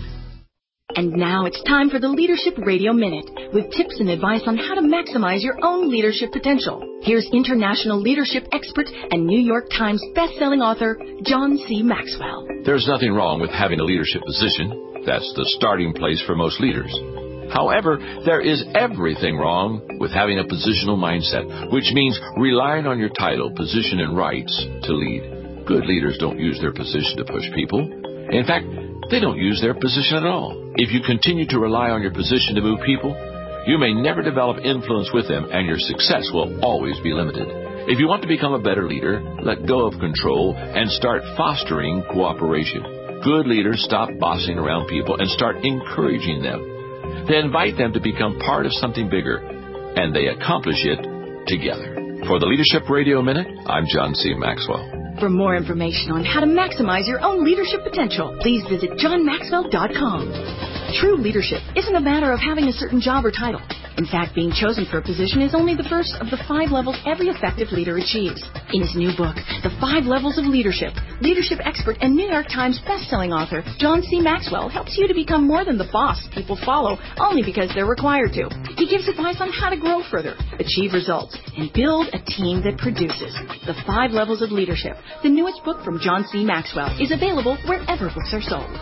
[SPEAKER 6] And now it's time for the Leadership Radio Minute, with tips and advice on how to maximize your own leadership potential. Here's international leadership expert and New York Times best-selling author, John C. Maxwell.
[SPEAKER 23] There's nothing wrong with having a leadership position. That's the starting place for most leaders. However, there is everything wrong with having a positional mindset, which means relying on your title, position, and rights to lead. Good leaders don't use their position to push people. In fact, they don't use their position at all. If you continue to rely on your position to move people, you may never develop influence with them, and your success will always be limited. If you want to become a better leader, let go of control and start fostering cooperation. Good leaders stop bossing around people and start encouraging them. They invite them to become part of something bigger, and they accomplish it together. For the Leadership Radio Minute, I'm John C. Maxwell.
[SPEAKER 6] For more information on how to maximize your own leadership potential, please visit john maxwell dot com. True leadership isn't a matter of having a certain job or title. In fact, being chosen for a position is only the first of the five levels every effective leader achieves. In his new book, The Five Levels of Leadership, leadership expert and New York Times best-selling author John C. Maxwell helps you to become more than the boss people follow only because they're required to. He gives advice on how to grow further, achieve results, and build a team that produces. The Five Levels of Leadership, the newest book from John C. Maxwell, is available wherever books are sold.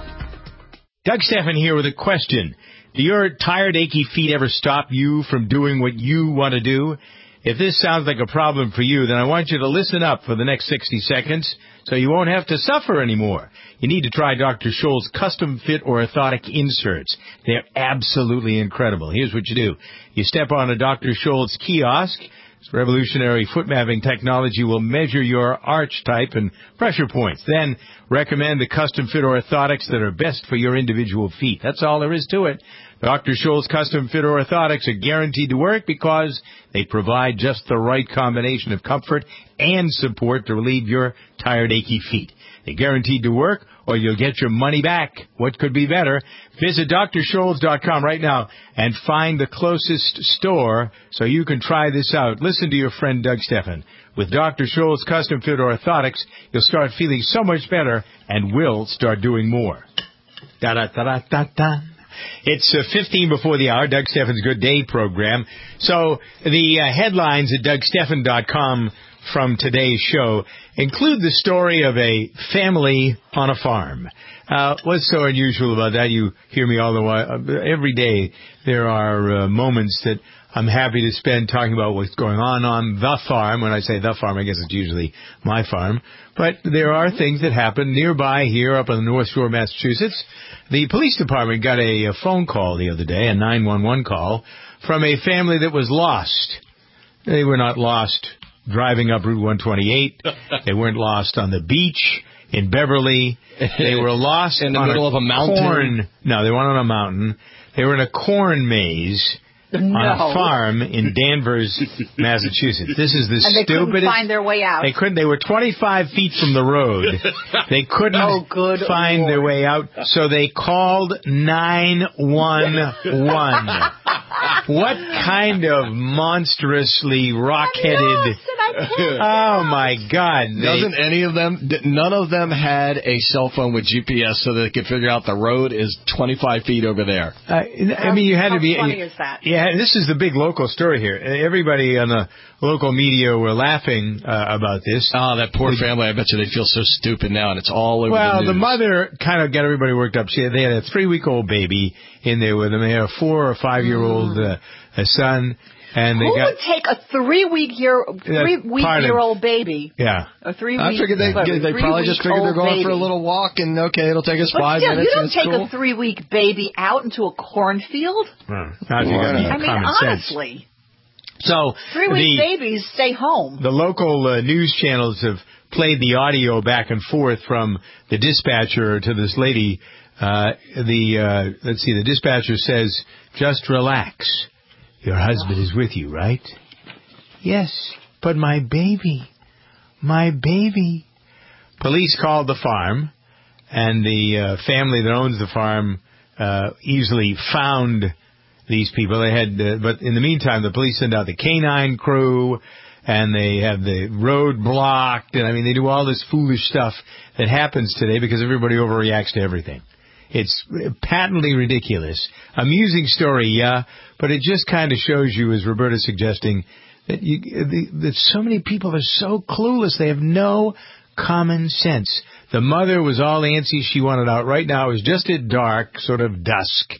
[SPEAKER 1] Doug Stephan here with a question. Do your tired, achy feet ever stop you from doing what you want to do? If this sounds like a problem for you, then I want you to listen up for the next sixty seconds so you won't have to suffer anymore. You need to try Doctor Scholl's custom fit orthotic inserts. They're absolutely incredible. Here's what you do. You step on a Doctor Scholl's kiosk. This revolutionary foot mapping technology will measure your arch type and pressure points. Then recommend the custom fit orthotics that are best for your individual feet. That's all there is to it. Doctor Scholl's custom fit orthotics are guaranteed to work because they provide just the right combination of comfort and support to relieve your tired, achy feet. They're guaranteed to work, or you'll get your money back. What could be better? Visit D R Scholl's dot com right now and find the closest store so you can try this out. Listen to your friend Doug Stephan. With Doctor Scholl's custom fit orthotics, you'll start feeling so much better and will start doing more. Da da da da da da. It's uh, fifteen before the hour, Doug Stephan's Good Day program. So the uh, headlines at Doug Stephan dot com from today's show include the story of a family on a farm. Uh, what's so unusual about that? You hear me all the while. Every day there are uh, moments that I'm happy to spend talking about what's going on on the farm. When I say the farm, I guess it's usually my farm. But there are things that happen nearby here up on the North Shore, Massachusetts. The police department got a, a phone call the other day, a nine one one call, from a family that was lost. They were not lost driving up Route one twenty-eight. They weren't lost on the beach in Beverly. They were lost
[SPEAKER 2] in the
[SPEAKER 1] on
[SPEAKER 2] middle
[SPEAKER 1] a
[SPEAKER 2] of a mountain.
[SPEAKER 1] Corn, no, they weren't on a mountain. They were in a corn maze.
[SPEAKER 3] No.
[SPEAKER 1] On a farm in Danvers, Massachusetts. This is the
[SPEAKER 3] and they
[SPEAKER 1] stupidest.
[SPEAKER 3] couldn't find their way out.
[SPEAKER 1] They couldn't. They were twenty-five feet from the road. They couldn't
[SPEAKER 3] oh, good
[SPEAKER 1] find
[SPEAKER 3] Lord.
[SPEAKER 1] their way out, so they called nine one one. What kind of monstrously rock-headed... Oh, my God.
[SPEAKER 2] Doesn't
[SPEAKER 1] they,
[SPEAKER 2] any of them, none of them had a cell phone with G P S so they could figure out the road is twenty-five feet over there.
[SPEAKER 1] Uh, I mean, you had
[SPEAKER 3] How
[SPEAKER 1] to be...
[SPEAKER 3] funny is that?
[SPEAKER 1] Yeah, this is the big local story here. Everybody on the local media were laughing uh, about this.
[SPEAKER 2] Oh, that poor family. I bet you they feel so stupid now, and it's all over
[SPEAKER 1] well,
[SPEAKER 2] the news.
[SPEAKER 1] Well, the mother kind of got everybody worked up. She had, they had a three-week-old baby in there with them. They had a four- or five-year-old uh, a son. And they
[SPEAKER 3] Who
[SPEAKER 1] got,
[SPEAKER 3] would take a three-week year, three-week-year-old baby?
[SPEAKER 1] Yeah.
[SPEAKER 3] A three-week.
[SPEAKER 2] I figured they, they probably just figured they're going
[SPEAKER 3] baby.
[SPEAKER 2] for a little walk, and okay, it'll take us
[SPEAKER 3] but
[SPEAKER 2] five
[SPEAKER 3] still,
[SPEAKER 2] minutes.
[SPEAKER 3] You don't take
[SPEAKER 2] cool.
[SPEAKER 3] a three-week baby out into a cornfield.
[SPEAKER 1] Well, not if you got any
[SPEAKER 3] I mean,
[SPEAKER 1] common
[SPEAKER 3] honestly.
[SPEAKER 1] sense. So
[SPEAKER 3] three-week
[SPEAKER 1] the,
[SPEAKER 3] babies stay home.
[SPEAKER 1] The local uh, news channels have played the audio back and forth from the dispatcher to this lady. Uh, the uh, let's see, the dispatcher says, "Just relax. Your husband is with you, right?" "Yes, but my baby, my baby." Police called the farm, and the uh, family that owns the farm uh, easily found these people. They had, uh, but in the meantime, the police send out the canine crew, and they have the road blocked, and I mean, they do all this foolish stuff that happens today because everybody overreacts to everything. It's patently ridiculous. Amusing story, yeah, but it just kind of shows you, as Roberta's suggesting, that, you, that so many people are so clueless. They have no common sense. The mother was all antsy. She wanted out right now. It was just at dark, sort of dusk.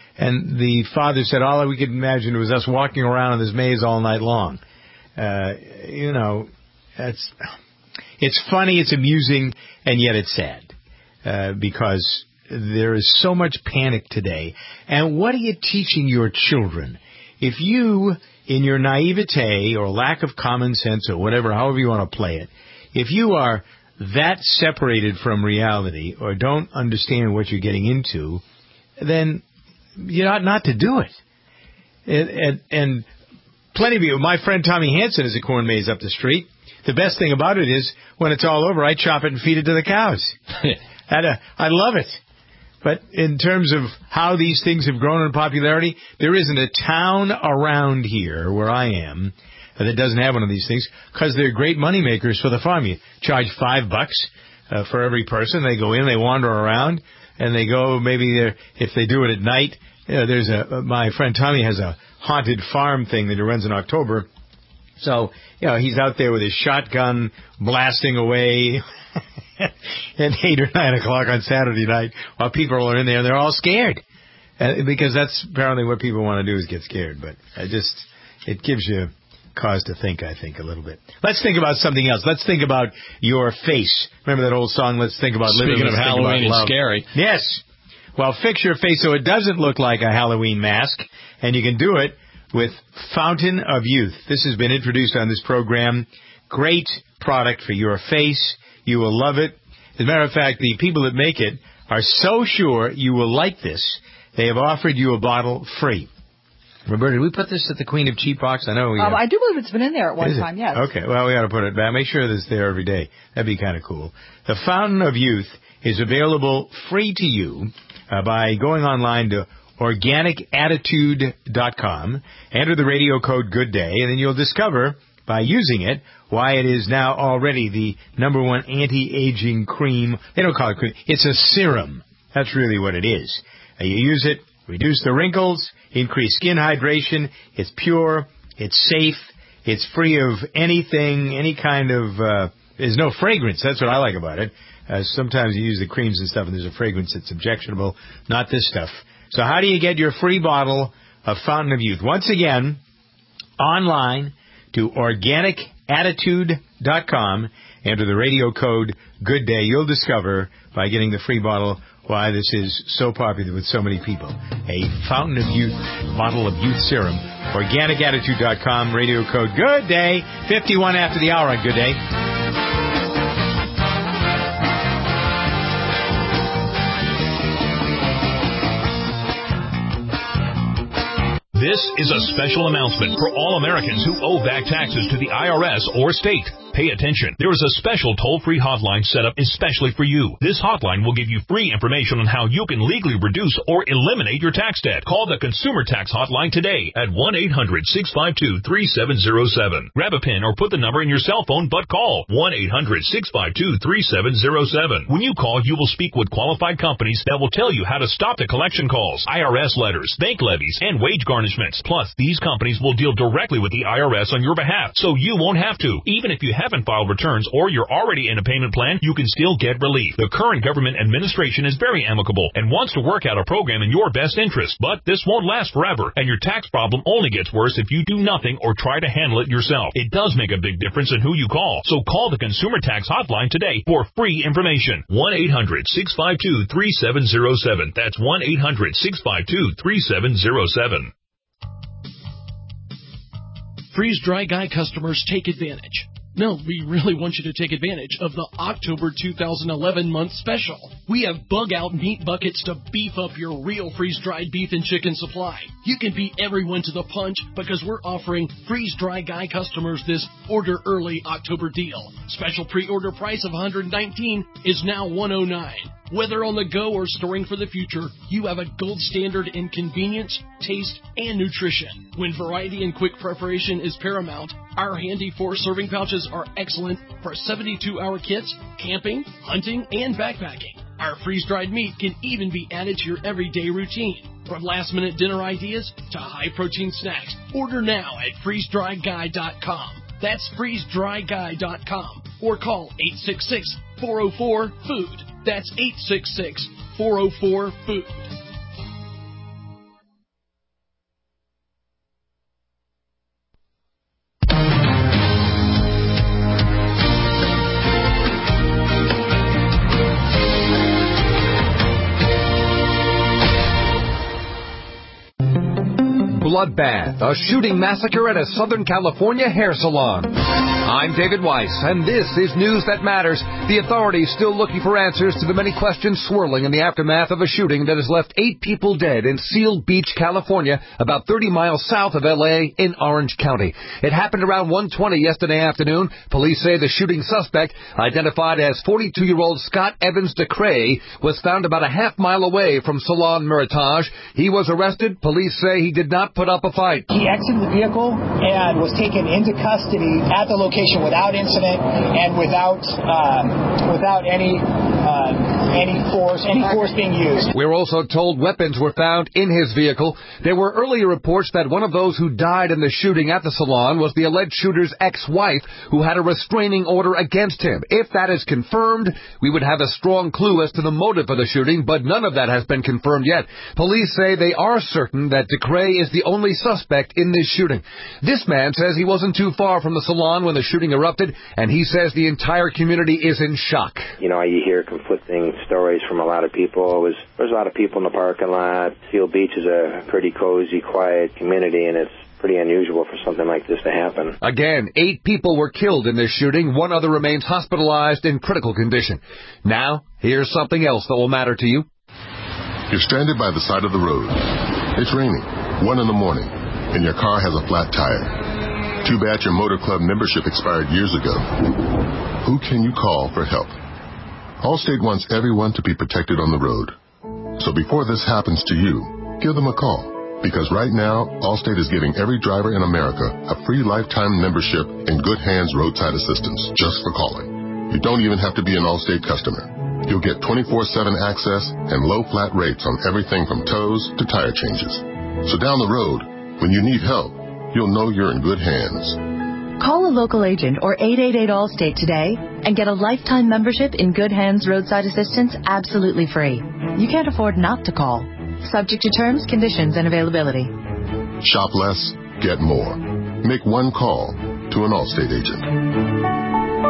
[SPEAKER 1] And the father said all we could imagine was us walking around in this maze all night long. Uh, you know, that's, it's funny, it's amusing, and yet it's sad. Uh, because there is so much panic today. And what are you teaching your children? If you, in your naivete or lack of common sense or whatever, however you want to play it, if you are that separated from reality or don't understand what you're getting into, then you ought not to do it. And, and, and plenty of you, my friend Tommy Hansen is a corn maze up the street. The best thing about it is when it's all over, I chop it and feed it to the cows. and, uh, I love it. But in terms of how these things have grown in popularity, there isn't a town around here where I am that doesn't have one of these things because they're great money makers for the farm. You charge five bucks uh, for every person. They go in, they wander around, and they go maybe they're, if they do it at night. You know, there's a my friend Tommy has a haunted farm thing that he runs in October. So, you know, he's out there with his shotgun blasting away at eight or nine o'clock on Saturday night while people are in there and they're all scared. Uh, because that's apparently what people want to do is get scared. But I just, it gives you cause to think, I think, a little bit. Let's think about something else. Let's think about your face. Remember that old song, Let's Think About Living.
[SPEAKER 2] Speaking of Halloween and scary.
[SPEAKER 1] Yes. Well, fix your face so it doesn't look like a Halloween mask. And you can do it with Fountain of Youth. This has been introduced on this program. Great product for your face. You will love it. As a matter of fact, the people that make it are so sure you will like this, they have offered you a bottle free. Roberta, did we put this at the Queen of Cheap Box? I know we
[SPEAKER 3] um,
[SPEAKER 1] have.
[SPEAKER 3] I do believe it's been in there at one
[SPEAKER 1] Is
[SPEAKER 3] time,
[SPEAKER 1] it?
[SPEAKER 3] yes.
[SPEAKER 1] Okay, well, we ought to put it back. Make sure that it's there every day. That'd be kind of cool. The Fountain of Youth is available free to you uh, by going online to organic attitude dot com. Enter the radio code Good Day, and then you'll discover by using it why it is now already the number one anti-aging cream. They don't call it cream. It's a serum. That's really what it is. Uh, you use it, reduce the wrinkles, increase skin hydration. It's pure. It's safe. It's free of anything, any kind of, uh, there's no fragrance. That's what I like about it. Uh, sometimes you use the creams and stuff and there's a fragrance that's objectionable. Not this stuff. So how do you get your free bottle of Fountain of Youth? Once again, online to organic attitude dot com. Enter the radio code Good Day. You'll discover by getting the free bottle why this is so popular with so many people. A Fountain of Youth bottle of youth serum. organic attitude dot com. Radio code Good Day. fifty-one after the hour on Good Day.
[SPEAKER 5] This is a special announcement for all Americans who owe back taxes to the I R S or state. Pay attention. There is a special toll-free hotline set up especially for you. This hotline will give you free information on how you can legally reduce or eliminate your tax debt. Call the Consumer Tax Hotline today at one eight hundred six five two three seven zero seven. Grab a pen or put the number in your cell phone, but call one eight hundred six five two three seven zero seven. When you call, you will speak with qualified companies that will tell you how to stop the collection calls, I R S letters, bank levies, and wage garnishments. Plus, these companies will deal directly with the I R S on your behalf, so you won't have to. Even if you haven't filed returns or you're already in a payment plan, you can still get relief. The current government administration is very amicable and wants to work out a program in your best interest, but this won't last forever, and your tax problem only gets worse if you do nothing or try to handle it yourself. It does make a big difference in who you call, so call the Consumer Tax Hotline today for free information. one eight hundred six five two three seven zero seven. That's one eight hundred six five two three seven zero seven.
[SPEAKER 7] Freeze Dry Guy customers, take advantage. No, we really want you to take advantage of the October two thousand eleven month special. We have bug-out meat buckets to beef up your real freeze-dried beef and chicken supply. You can beat everyone to the punch because we're offering Freeze Dry Guy customers this order early October deal. Special pre-order price of one hundred nineteen dollars is now one hundred nine dollars. Whether on the go or storing for the future, you have a gold standard in convenience, taste, and nutrition. When variety and quick preparation is paramount, our handy four serving pouches are excellent for seventy-two hour kits, camping, hunting, and backpacking. Our freeze-dried meat can even be added to your everyday routine. From last-minute dinner ideas to high-protein snacks, order now at freeze dry guy dot com. That's freeze dry guy dot com. Or call eight six six, four oh four, food. That's eight six six, four oh four, food.
[SPEAKER 8] Bloodbath, a shooting massacre at a Southern California hair salon. I'm David Weiss, and this is News That Matters. The authorities still looking for answers to the many questions swirling in the aftermath of a shooting that has left eight people dead in Seal Beach, California, about thirty miles south of L A in Orange County. It happened around one twenty yesterday afternoon. Police say the shooting suspect, identified as forty-two-year-old Scott Evans DeCray, was found about a half mile away from Salon Meritage. He was arrested. Police say he did not put up a fight.
[SPEAKER 24] He exited the vehicle and was taken into custody at the location without incident and without um, without any uh, any force, any force being used.
[SPEAKER 8] We're also told weapons were found in his vehicle. There were earlier reports that one of those who died in the shooting at the salon was the alleged shooter's ex-wife, who had a restraining order against him. If that is confirmed, we would have a strong clue as to the motive for the shooting, but none of that has been confirmed yet. Police say they are certain that DeCray is the only suspect in this shooting. This man says he wasn't too far from the salon when the shooting erupted, and he says the entire community is in shock.
[SPEAKER 25] You know, you hear conflicting stories from a lot of people. It was, there's a lot of people in the parking lot. Seal Beach is a pretty cozy, quiet community, and it's pretty unusual for something like this to happen.
[SPEAKER 8] Again, eight people were killed in this shooting. One other remains hospitalized in critical condition. Now, here's something else that will matter to you.
[SPEAKER 26] You're stranded by the side of the road. It's raining, one in the morning, and your car has a flat tire. Too bad your motor club membership expired years ago. Who can you call for help? Allstate wants everyone to be protected on the road. So before this happens to you, give them a call. Because right now, Allstate is giving every driver in America a free lifetime membership in Good Hands Roadside Assistance just for calling. You don't even have to be an Allstate customer. You'll get twenty-four seven access and low flat rates on everything from tows to tire changes. So down the road, when you need help, you'll know you're in good hands.
[SPEAKER 9] Call a local agent or eight eight eight Allstate today and get a lifetime membership in Good Hands Roadside Assistance absolutely free. You can't afford not to call. Subject to terms, conditions, and availability.
[SPEAKER 26] Shop less, get more. Make one call to an Allstate agent.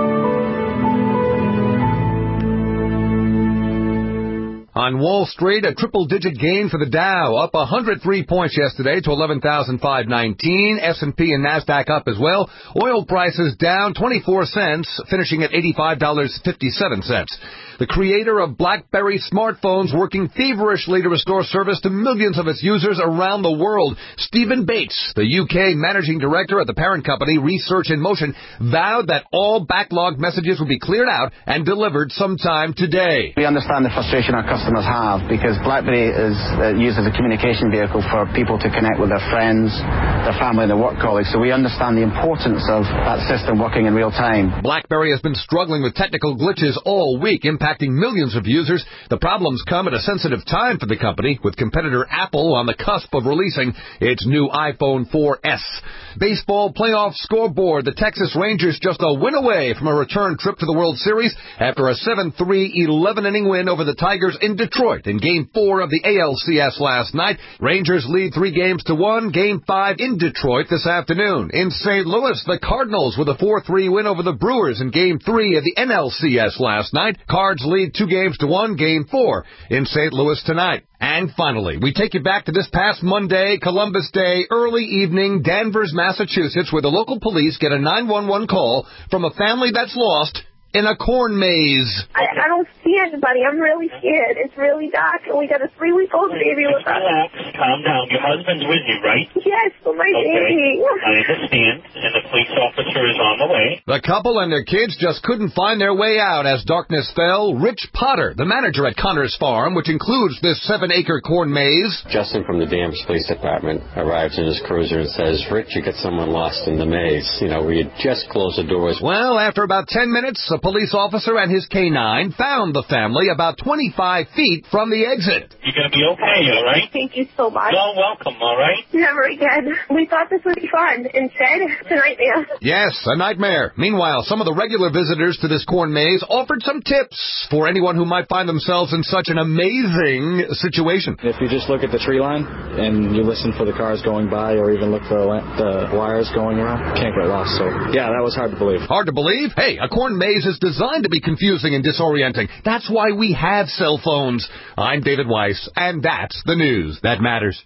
[SPEAKER 8] On Wall Street, a triple-digit gain for the Dow, up one hundred three points yesterday to eleven thousand five hundred nineteen. S and P and NASDAQ up as well. Oil prices down twenty-four cents, finishing at eighty-five dollars and fifty-seven cents. The creator of BlackBerry smartphones working feverishly to restore service to millions of its users around the world. Stephen Bates, the U K managing director at the parent company Research in Motion, vowed that all backlogged messages would be cleared out and delivered sometime today.
[SPEAKER 10] We understand the frustration our customers have because BlackBerry is uh, used as a communication vehicle for people to connect with their friends, their family, and their work colleagues. So we understand the importance of that system working in real time.
[SPEAKER 8] BlackBerry has been struggling with technical glitches all week, impacting millions of users. The problems come at a sensitive time for the company, with competitor Apple on the cusp of releasing its new iPhone four S. Baseball playoff scoreboard. The Texas Rangers just a win away from a return trip to the World Series after a seven three eleven-inning win over the Tigers in Detroit in Game four of the A L C S last night. Rangers lead three games to one. Game five in Detroit this afternoon. In Saint Louis, the Cardinals with a four three win over the Brewers in Game three of the N L C S last night. Cards lead two games to one. Game four in Saint Louis tonight. And finally, we take you back to this past Monday, Columbus Day, early evening, Danvers, Massachusetts, where the local police get a nine one one call from a family that's lost in a corn maze.
[SPEAKER 11] I, I don't see anybody. I'm really scared. It's really dark, and we got a three-week-old baby with us.
[SPEAKER 12] Relax, calm down. Your husband's with you, right?
[SPEAKER 11] Yes, but my
[SPEAKER 12] okay.
[SPEAKER 11] baby.
[SPEAKER 12] I understand, and the police officer is on the way.
[SPEAKER 8] The couple and their kids just couldn't find their way out as darkness fell. Rich Potter, the manager at Connors Farm, which includes this seven-acre corn maze.
[SPEAKER 13] Justin from the Danvers Police Department arrives in his cruiser and says, Rich, you got someone lost in the maze. You know, we had just closed the doors.
[SPEAKER 8] Well, after about ten minutes, a police officer and his canine found the family about twenty-five feet from the exit.
[SPEAKER 12] You're going to be okay, all right?
[SPEAKER 11] Thank you so much.
[SPEAKER 12] You're welcome, all right?
[SPEAKER 11] Never again. We thought this would be fun. Instead, it's a nightmare.
[SPEAKER 8] Yes, a nightmare. Meanwhile, some of the regular visitors to this corn maze offered some tips for anyone who might find themselves in such an amazing situation.
[SPEAKER 14] If you just look at the tree line and you listen for the cars going by or even look for the, the wires going around, can't get lost. So, yeah, that was hard to believe.
[SPEAKER 8] Hard to believe? Hey, a corn maze is designed to be confusing and disorienting. That's why we have cell phones. I'm David Weiss, and that's the news that matters.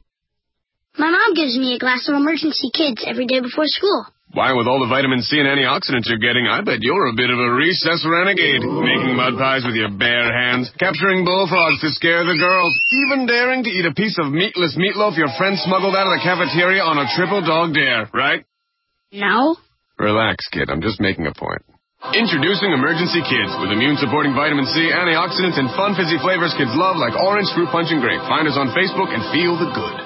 [SPEAKER 27] My mom gives me a glass of Emergency Kids every day before school.
[SPEAKER 28] Why, with all the vitamin C and antioxidants you're getting, I bet you're a bit of a recess renegade. Making mud pies with your bare hands, capturing bullfrogs to scare the girls, even daring to eat a piece of meatless meatloaf your friend smuggled out of the cafeteria on a triple dog dare, right?
[SPEAKER 27] No.
[SPEAKER 28] Relax, kid. I'm just making a point. Introducing Emergency Kids with immune-supporting vitamin C, antioxidants, and fun, fizzy flavors kids love like orange, fruit punch, and grape. Find us on Facebook and feel the good.